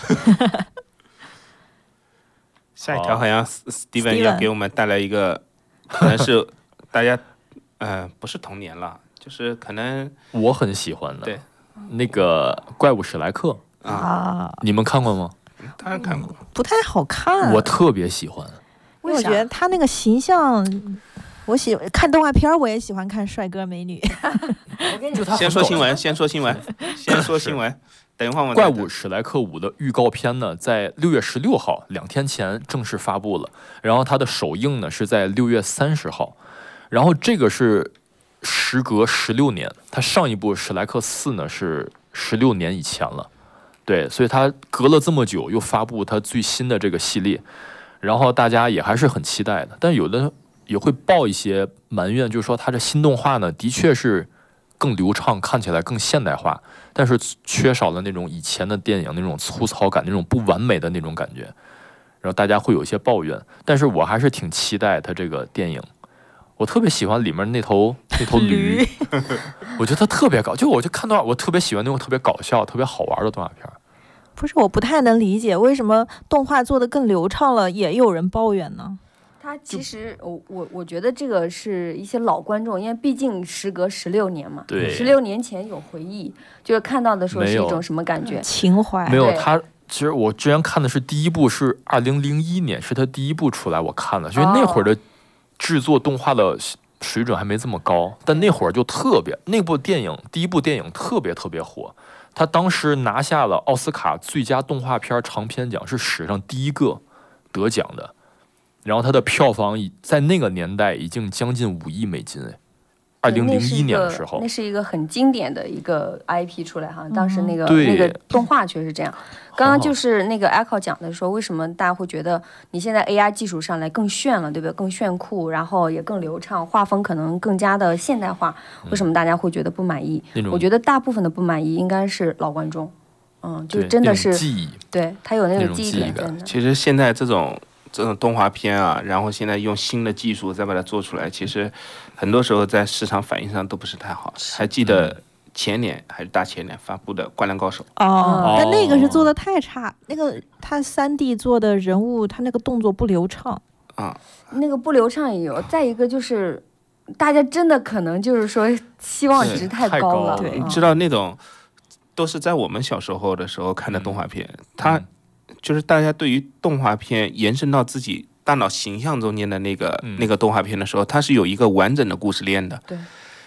下一条好像 Steven 要给我们带来一个，可能是大家呃不是童年了，就是可能我很喜欢的， 对， 那个怪物史莱克啊， 你们看过吗？ 当然看过， 不太好看。 我特别喜欢， 因为我觉得他那个形象，我喜看动画片我也喜欢看帅哥美女。 先说新闻，先说新闻，先说新闻。等一会儿， 怪物史莱克五的预告片呢，在六月十六号两天前正式发布了，然后它的首映呢是在六月三十号，然后这个是时隔十六年，它上一部史莱克四呢是十六年以前了，对，所以它隔了这么久又发布它最新的这个系列，然后大家也还是很期待的，但有的也会抱一些埋怨，就是说它这新动画呢的确是更流畅，看起来更现代化，但是缺少了那种以前的电影那种粗糙感，那种不完美的那种感觉，然后大家会有一些抱怨，但是我还是挺期待它这个电影。我特别喜欢里面那头那头驴，我觉得它特别搞，就我就看到我特别喜欢那种特别搞笑、特别好玩的动画片。 不是，我不太能理解为什么动画做得更流畅了，也有人抱怨呢？ 它其实我我我觉得这个是一些老观众，因为毕竟时隔十六年嘛， 对， 十六年前有回忆，就是看到的时候是一种什么感觉？ 情怀。 没有，他其实我之前看的是第一部是二零零一年，是他第一部出来我看了，因为那会儿的制作动画的水准还没这么高，但那会儿就特别，那部电影第一部电影特别特别火，他当时拿下了奥斯卡最佳动画片长篇奖，是史上第一个得奖的。然后它的票房已在那个年代已经将近五亿美金，哎，二零零一年的时候， 那是一个很经典的一个 I P 出来哈，当时那个、 嗯、 那个动画确实这样。刚刚就是那个 Echo 讲的说，为什么大家会觉得你现在 A I 技术上来更炫了，对不对？更炫酷，然后也更流畅，画风可能更加的现代化，为什么大家会觉得不满意？嗯、我觉得大部分的不满意应该是老观众，嗯，就真的是记忆， 对他有那个记忆点在那。 其实现在这种。这种动画片啊，然后现在用新的技术再把它做出来，其实很多时候在市场反应上都不是太好。还记得前年还是大前年发布的《灌篮高手》 哦，但那个是做的太差，那个他三 D 做的人物，他那个动作不流畅啊， 那个不流畅也有。再一个就是大家真的可能就是说期望值太高了， 对，你知道那种都是在我们小时候的时候看的动画片，嗯、它。就是大家对于动画片延伸到自己大脑形象中间的那个、嗯、那个动画片的时候，它是有一个完整的故事链的。 对，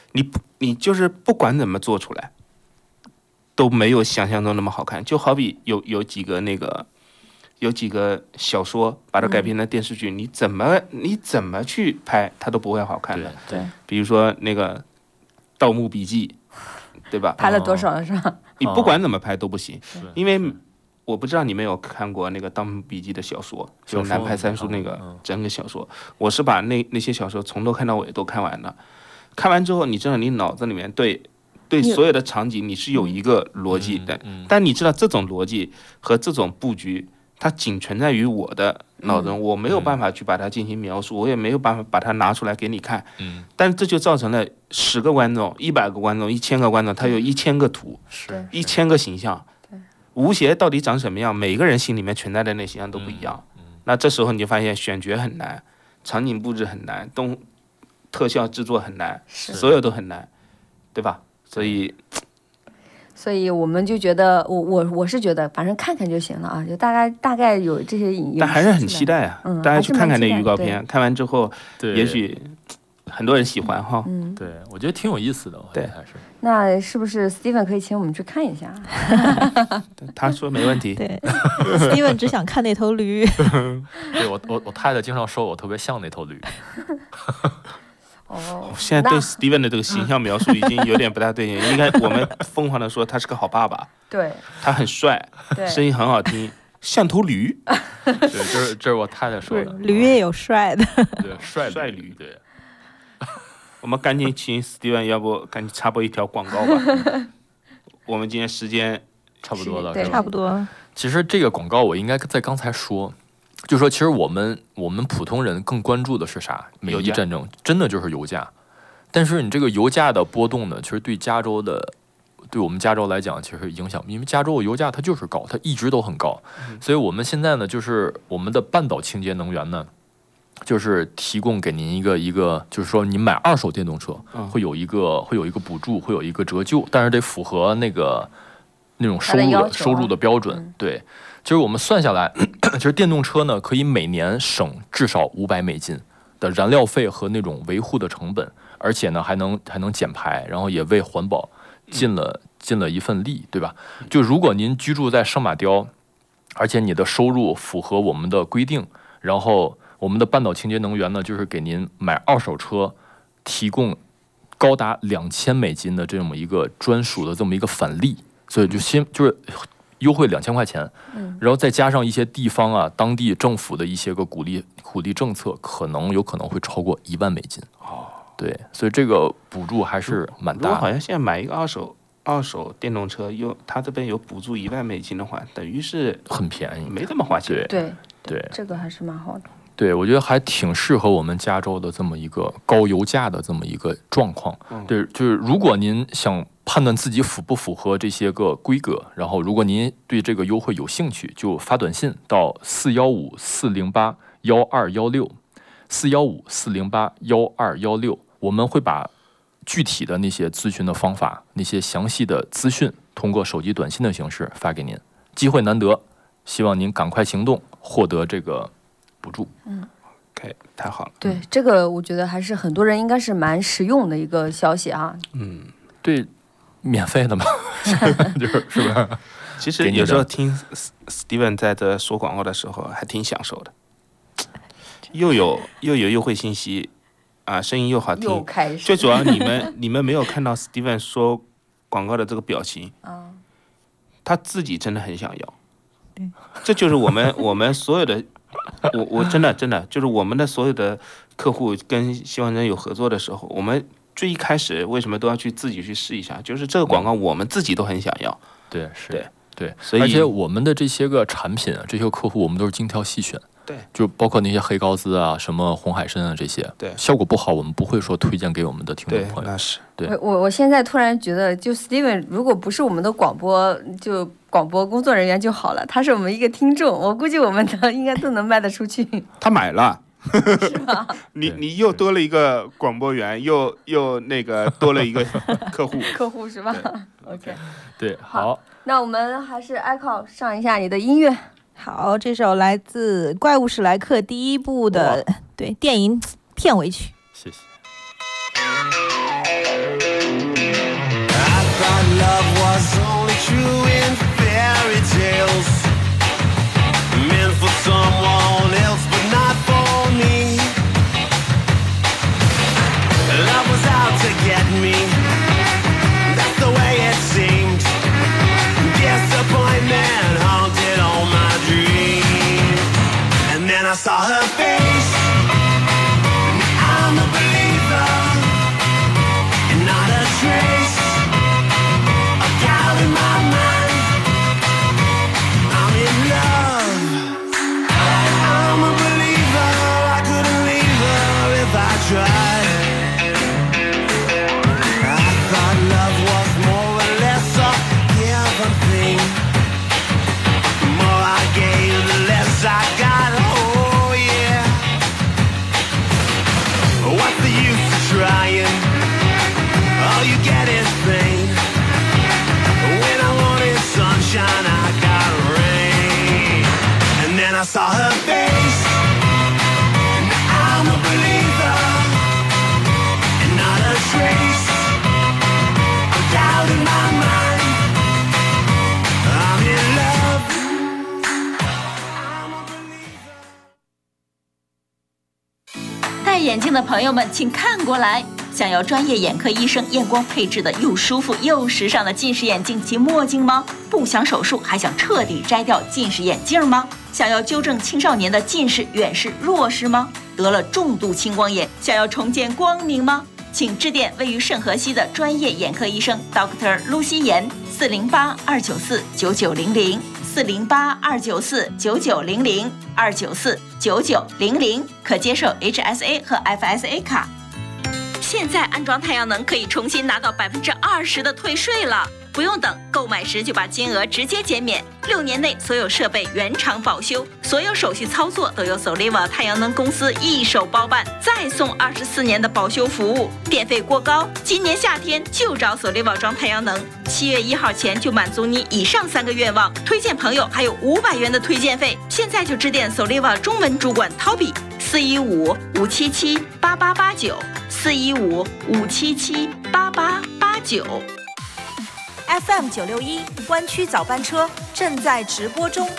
你不你就是不管怎么做出来，都没有想象中那么好看。就好比有有几个那个有几个小说把它改编成电视剧，嗯、你怎么你怎么去拍，它都不会好看的。 对， 比如说那个《盗墓笔记》，对吧？ 拍了多少了是吧？ 你不管怎么拍都不行，因为我不知道你们有看过那个《盗墓笔记》的小说，就是南派三叔那个整个小说，我是把那那些小说从头看到尾都看完了。看完之后，你知道你脑子里面对对所有的场景你是有一个逻辑的，嗯嗯、但你知道这种逻辑和这种布局，它仅存在于我的脑中，嗯、我没有办法去把它进行描述，嗯、我也没有办法把它拿出来给你看。嗯，但这就造成了十个观众、一百个观众、一千个观众，他有一千个图， 是一千个形象。吴邪到底长什么样？每个人心里面存在的那形象都不一样。嗯嗯、那这时候你就发现选角很难，场景布置很难，动特效制作很难，所有都很难，对吧？所以， 所以我们就觉得，我我我是觉得，反正看看就行了啊，就大概大概有这些影。 但还是很期待啊！嗯、大家去看看那预告片，看完之后，也许很多人喜欢哈。 嗯， 对，我觉得挺有意思的。 对， 还是。 那是不是 Steven 可以请我们去看一下？ 他说没问题。 对，Steven 只想看那头驴。 对我我我太太经常说我特别像那头驴。 哦， 现在对 Steven 的这个形象描述已经有点不大对劲，应该我们疯狂的说他是个好爸爸。 对， 他很帅，声音很好听，像头驴。 对，这是这是我太太说的。 驴也有帅的。 对，帅帅驴。 对。 我们赶紧请 Steven， 要不赶紧插播一条广告吧。我们今天时间差不多了， 对，差不多。 其实这个广告我应该在刚才说，就说其实我们我们普通人更关注的是啥？美伊战争真的就是油价。但是你这个油价的波动呢，其实对加州的，对我们加州来讲，其实影响，因为加州的油价它就是高，它一直都很高。嗯、所以我们现在呢，就是我们的半岛清洁能源呢。就是提供给您一个一个，就是说您买二手电动车会有一个会有一个补助，会有一个折旧，但是得符合那个那种收入的收入的标准。嗯、对，其实我们算下来，其实电动车呢可以每年省至少五百美金的燃料费和那种维护的成本，而且呢还能还能减排，然后也为环保尽了、嗯、尽了一份力，对吧？就如果您居住在圣马雕，而且你的收入符合我们的规定，然后我们的半岛清洁能源呢，就是给您买二手车提供高达两千美金的这么一个专属的这么一个返利，所以就先就是优惠两千块钱，嗯，然后再加上一些地方啊、当地政府的一些个鼓励鼓励政策，可能有可能会超过一万美金。哦，对，所以这个补助还是蛮大的。 我好像现在买一个二手二手电动车，有他这边有补助一万美金的话，等于是很便宜， 没这么花钱。 对对， 这个还是蛮好的。 对，我觉得还挺适合我们加州的这么一个高油价的这么一个状况。嗯、对，就是如果您想判断自己符不符合这些个规格，然后如果您对这个优惠有兴趣，就发短信到四幺五四零八幺二幺六四幺五四零八幺二幺六，我们会把具体的那些咨询的方法、那些详细的资讯，通过手机短信的形式发给您。机会难得，希望您赶快行动，获得这个补助。 嗯 ，OK， 太好了。 对，这个我觉得还是很多人应该是蛮实用的一个消息啊。 嗯， 对，免费的嘛，就是是不是？ 其实有时候听 Steven 在这说广告的时候，还挺享受的，又有又有优惠信息啊，声音又好听。 又开始。 最主要你们你们没有看到 Steven 说广告的这个表情啊，他自己真的很想要。这就是我们我们所有的，我我真的真的就是我们的所有的客户跟希望真有合作的时候，我们最一开始为什么都要去自己去试一下？就是这个广告我们自己都很想要。 对，是， 对对， 所以而且我们的这些个产品啊，这些客户我们都是精挑细选。 对， 就包括那些黑高兹啊、什么红海参啊这些， 对， 效果不好，我们不会说推荐给我们的听众朋友。 那是， 对。 我我我现在突然觉得，就 Steven 如果不是我们的广播就广播工作人员就好了，他是我们一个听众，我估计我们的应该都能卖得出去。 他买了。 是吗？ 你你又多了一个广播员，又又那个多了一个客户， 客户是吧 ？OK， 对，好， 那我们还是 Echo 上一下你的音乐。 好，这首来自《怪物史莱克》第一部的对电影片尾曲。 谢谢。 I thought love was only true in fairy tales, meant for someone else but not for me. Love was out to get me, that's the way it seemed. Disappointment haunted all my dreams. And then I saw her face, and I'm a believer, and not a trace of doubt in my mind. I'm in love, I'm a believer, I couldn't leave her if I tried. I thought love was more or less a given thing. The more I gave, the less I got, oh yeah. What's the use of trying? All you get is pain. When I wanted sunshine, I got rain. And then I saw her face, and I'm a believer, and not a trace of doubt in my mind. I'm in love. 戴眼镜的朋友们，请看过来！想要专业眼科医生验光配置的又舒服又时尚的近视眼镜及墨镜吗？不想手术还想彻底摘掉近视眼镜吗？想要纠正青少年的近视、远视、弱视吗？得了重度青光眼，想要重见光明吗？请致电位于圣荷西的专业眼科医生 Doctor 露西颜，四零八二九四九九零零，四零八二九四九九零零，二九四九九零零，可接受 H S A 和 F S A 卡。现在安装太阳能可以重新拿到百分之二十的退税了，不用等，购买时就把金额直接减免，六年内所有设备原厂保修，所有手续操作都由 Soliva 太阳能公司一手包办，再送二十四年的保修服务。电费过高，今年夏天就找 Soliva 装太阳能，七月一号前就满足你以上三个愿望，推荐朋友还有五百元的推荐费。现在就致电 Soliva 中文主管 Toby 四一五五七七八八八九。四一五五七七八八八九 F M 九六一湾区早班车正在直播中。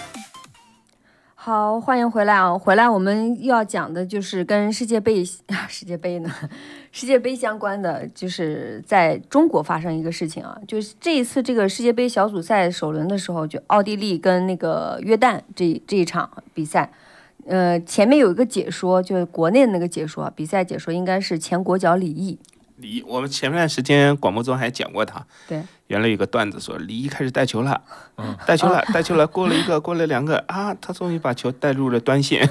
好，欢迎回来啊！回来我们要讲的就是跟世界杯世界杯呢，世界杯相关的，就是在中国发生一个事情啊，就是这一次这个世界杯小组赛首轮的时候，就奥地利跟那个约旦这这一场比赛。呃，前面有一个解说，就是国内的那个解说，比赛解说应该是前国脚李毅。 李毅，我们前段时间广播中还讲过他。 对， 原来有个段子说李毅开始带球了，嗯、带球了，带球了，过了一个，过了两个啊，他终于把球带入了端线。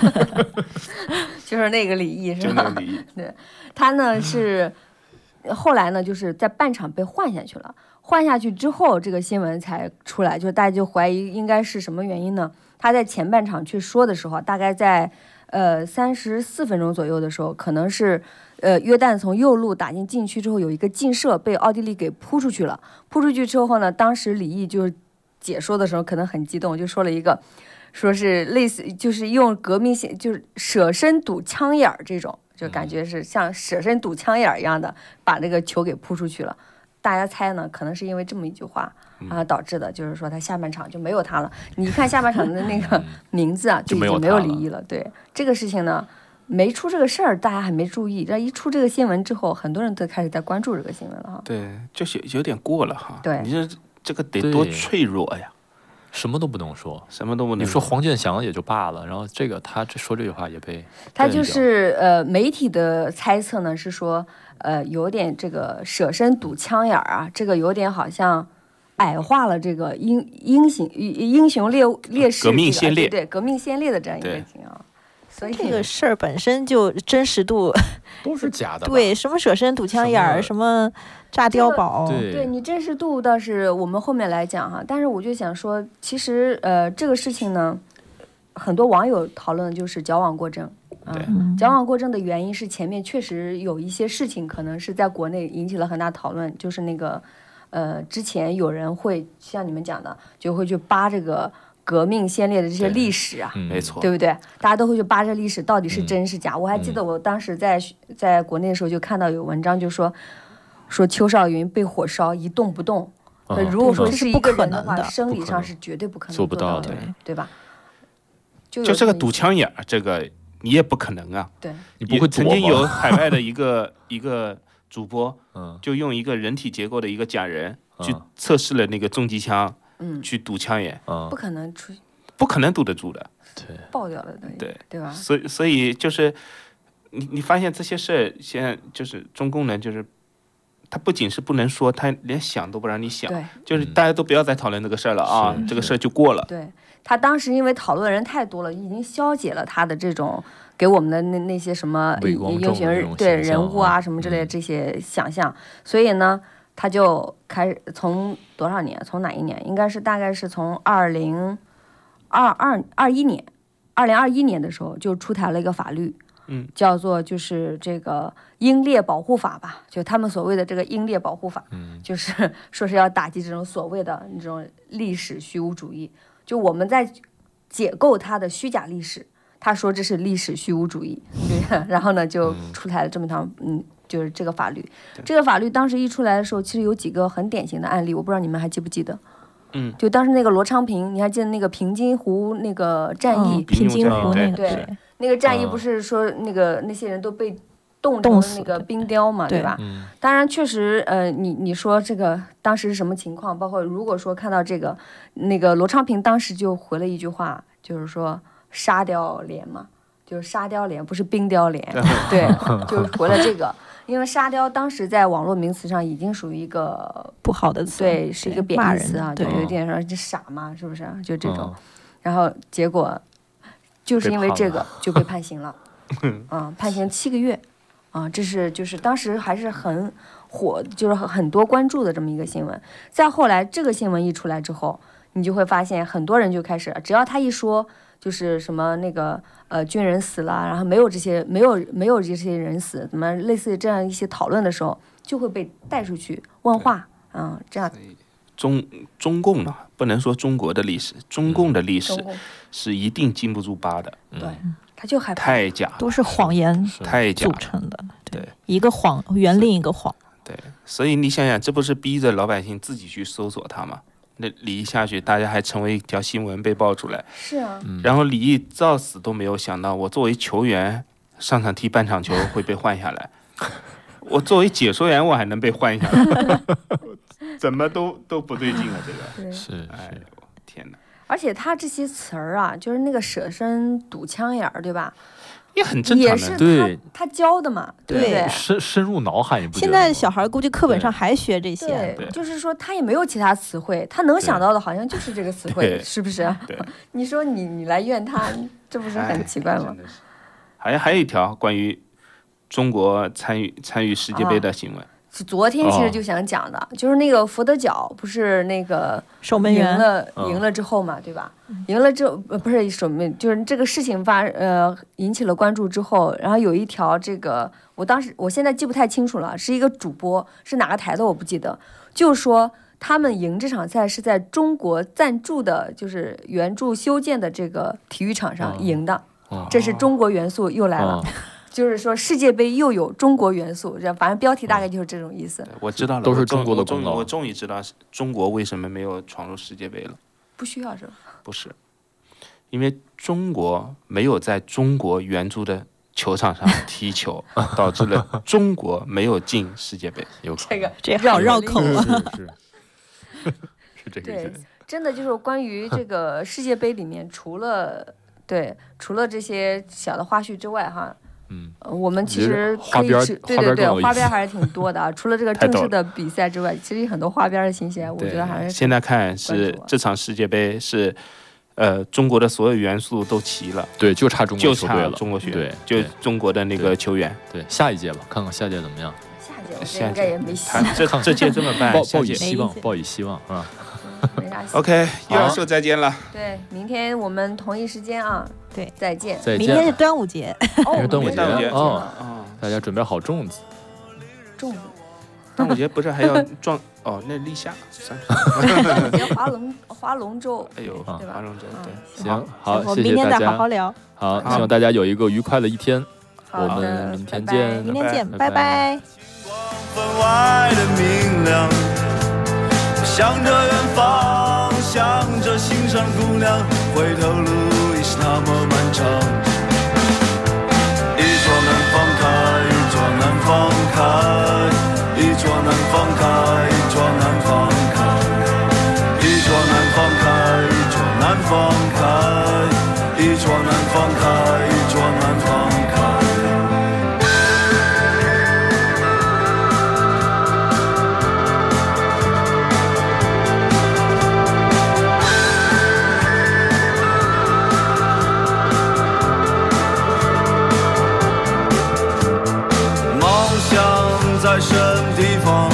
就是那个李毅是吧？ 就那个李毅。 对，他呢是后来呢就是在半场被换下去了，换下去之后这个新闻才出来，就是大家就怀疑应该是什么原因呢？他在前半场去说的时候，大概在呃三十四分钟左右的时候，可能是呃约旦从右路打进禁区之后，有一个劲射被奥地利给扑出去了。扑出去之后呢，当时李毅就是解说的时候可能很激动，就说了一个，说是类似就是用革命性，就是舍身堵枪眼儿这种，就感觉是像舍身堵枪眼儿一样的把这个球给扑出去了。大家猜呢，可能是因为这么一句话。啊，导致的就是说他下半场就没有他了。你看下半场的那个名字啊，就已经没有李毅了。对这个事情呢，没出这个事儿，大家还没注意。这一出这个新闻之后，很多人都开始在关注这个新闻了哈。 对，就是有点过了哈。 对， 你这这个得多脆弱呀， 什么都不能说， 什么都不能说。 你说黄健翔也就罢了，然后这个他这说这句话也被他就是呃，媒体的猜测呢是说呃，有点这个舍身堵枪眼啊，这个有点好像。矮化了这个英英雄英雄烈烈士、 革命先烈， 对革命先烈的这样一个情啊，所以这个事儿本身就真实度都是假的。 对，什么舍身堵枪眼儿，什么炸碉堡， 对， 对你真实度倒是我们后面来讲哈。但是我就想说，其实呃这个事情呢，很多网友讨论的就是矫枉过正。 对， 嗯，矫枉过正的原因是前面确实有一些事情可能是在国内引起了很大讨论，就是那个。呃，之前有人会像你们讲的，就会去扒这个革命先烈的这些历史啊， 没错， 对不对？大家都会去扒这历史到底是真是假。嗯、我还记得我当时在在国内的时候就看到有文章就说， 说邱少云被火烧一动不动。 啊、 如果说是一个人的话， 的生理上是绝对不可能做不到的， 的， 对吧？就就这个堵枪眼儿，这个你也不可能啊。 对， 你不会曾经有海外的一个一个主播， 嗯， 就用一个人体结构的一个假人、嗯、去测试了那个重机枪， 嗯， 去堵枪眼， 嗯， 不可能出， 不可能堵得住的， 对， 爆掉了东西， 对对吧？ 所以所以就是你你发现这些事儿，现在就是中共呢，就是他不仅是不能说，他连想都不让你想， 对， 就是大家都不要再讨论这个事儿了啊，这个事儿就过了。 对，他当时因为讨论人太多了，已经消解了他的这种给我们的那那些什么英雄对人物啊什么之类的这些想象，所以呢，他就开始从多少年？从哪一年？应该是大概是从二零二二二一年，二零二一年的时候就出台了一个法律。 嗯， 叫做就是这个英烈保护法吧，就他们所谓的这个英烈保护法， 嗯， 就是说是要打击这种所谓的这种历史虚无主义。就我们在解构它的虚假历史，他说这是历史虚无主义，对，然后呢就出台了这么条，嗯，就是这个法律。这个法律当时一出来的时候，其实有几个很典型的案例，我不知道你们还记不记得？ 嗯， 就当时那个罗昌平，你还记得那个平津湖那个战役？ 嗯、平津湖那个对。对那个战役不是说那个那些人都被冻成那个冰雕嘛，对吧？ 嗯、 当然，确实，呃，你你说这个当时是什么情况？包括如果说看到这个，那个罗昌平当时就回了一句话，就是说沙雕连嘛，就是沙雕连，不是冰雕连，对，就是回了这个。因为沙雕当时在网络名词上已经属于一个不好的词， 对，是一个贬义词啊， 对， 有点说这傻嘛，是不是？就这种，然后结果。就是因为这个就被判刑了，嗯，判刑七个月，啊，这是就是当时还是很火，就是很多关注的这么一个新闻。再后来这个新闻一出来之后，你就会发现很多人就开始，只要他一说就是什么那个呃军人死了，然后没有这些没有没有这些人死，怎么类似于这样一些讨论的时候，就会被带出去问话，嗯，这样。 中中共呢，不能说中国的历史，中共的历史是一定经不住扒的。 对，他就害怕。 太假， 都是谎言太假组成的。 对， 一个谎圆另一个谎。 对，所以你想想，这不是逼着老百姓自己去搜索它吗？那李毅下去，大家还成为一条新闻被爆出来。 是啊。 然后李毅照死都没有想到，我作为球员上场踢半场球会被换下来，我作为解说员我还能被换下来。怎么都都不对劲啊！这个是， 哎呦天哪！ 而且他这些词儿啊，就是那个舍身堵枪眼儿，对吧？ 也很正常的， 也是对他教的嘛，对不对？ 深深入脑海，你不觉得？ 现在小孩估计课本上还学这些， 对，就是说他也没有其他词汇，他能想到的好像就是这个词汇，是不是？你说你你来怨他，这不是很奇怪吗？ 还还有一条关于中国参与参与世界杯的新闻。 昨天其实就想讲的，哦、就是那个佛得角不是那个守门员赢了赢了之后嘛，对吧？赢了之后呃不是守门，就是这个事情发呃引起了关注之后，然后有一条这个我当时我现在记不太清楚了，是一个主播是哪个台的我不记得，就说他们赢这场赛是在中国赞助的，就是援助修建的这个体育场上赢的， 哦、 这是中国元素又来了。哦就是说世界杯又有中国元素，反正标题大概就是这种意思。 我知道了， 都是中国的功劳。 我终于知道中国为什么没有闯入世界杯了。 不需要是吧？ 不是，因为中国没有在中国援助的球场上踢球，导致了中国没有进世界杯。 有这个这好绕口啊！ 是是是这个意思。 对，真的就是关于这个世界杯里面，除了对除了这些小的花絮之外，哈。 嗯， 我们其实可以是，对对对，花边还是挺多的啊。除了这个正式的比赛之外，其实很多花边的信息，我觉得还是现在看是这场世界杯是，呃，中国的所有元素都齐了， 对，就差中国球队了， 中国学， 对， 就中国的那个球员。 对，下一届吧，看看下届怎么样。 下届我觉得应该也没戏。 这这届这么办， 抱抱以希望，抱以希望啊。 没啥戏。 OK， 幼儿秀再见了。 对，明天我们同一时间啊。 对， 再见。 再见。 明天是端午节， 哦， 是端午节哦， 大家准备好粽子。 粽子。 端午节不是还要撞哦？那立夏， 端午节划龙划龙舟。 哎呦， 对吧？ 划龙舟，对。 行，好， 我们明天再好好聊。 好，希望大家有一个愉快的一天。 我们明天见。 明天见，拜拜。 分外的明亮。向着远方，向着心上姑娘，回头路已是那么漫长。一桌难放开，一桌难放开，一桌难放开，一桌难放开，一桌难放开，一桌难放开，一桌难放开，一桌难放开。在什么地方？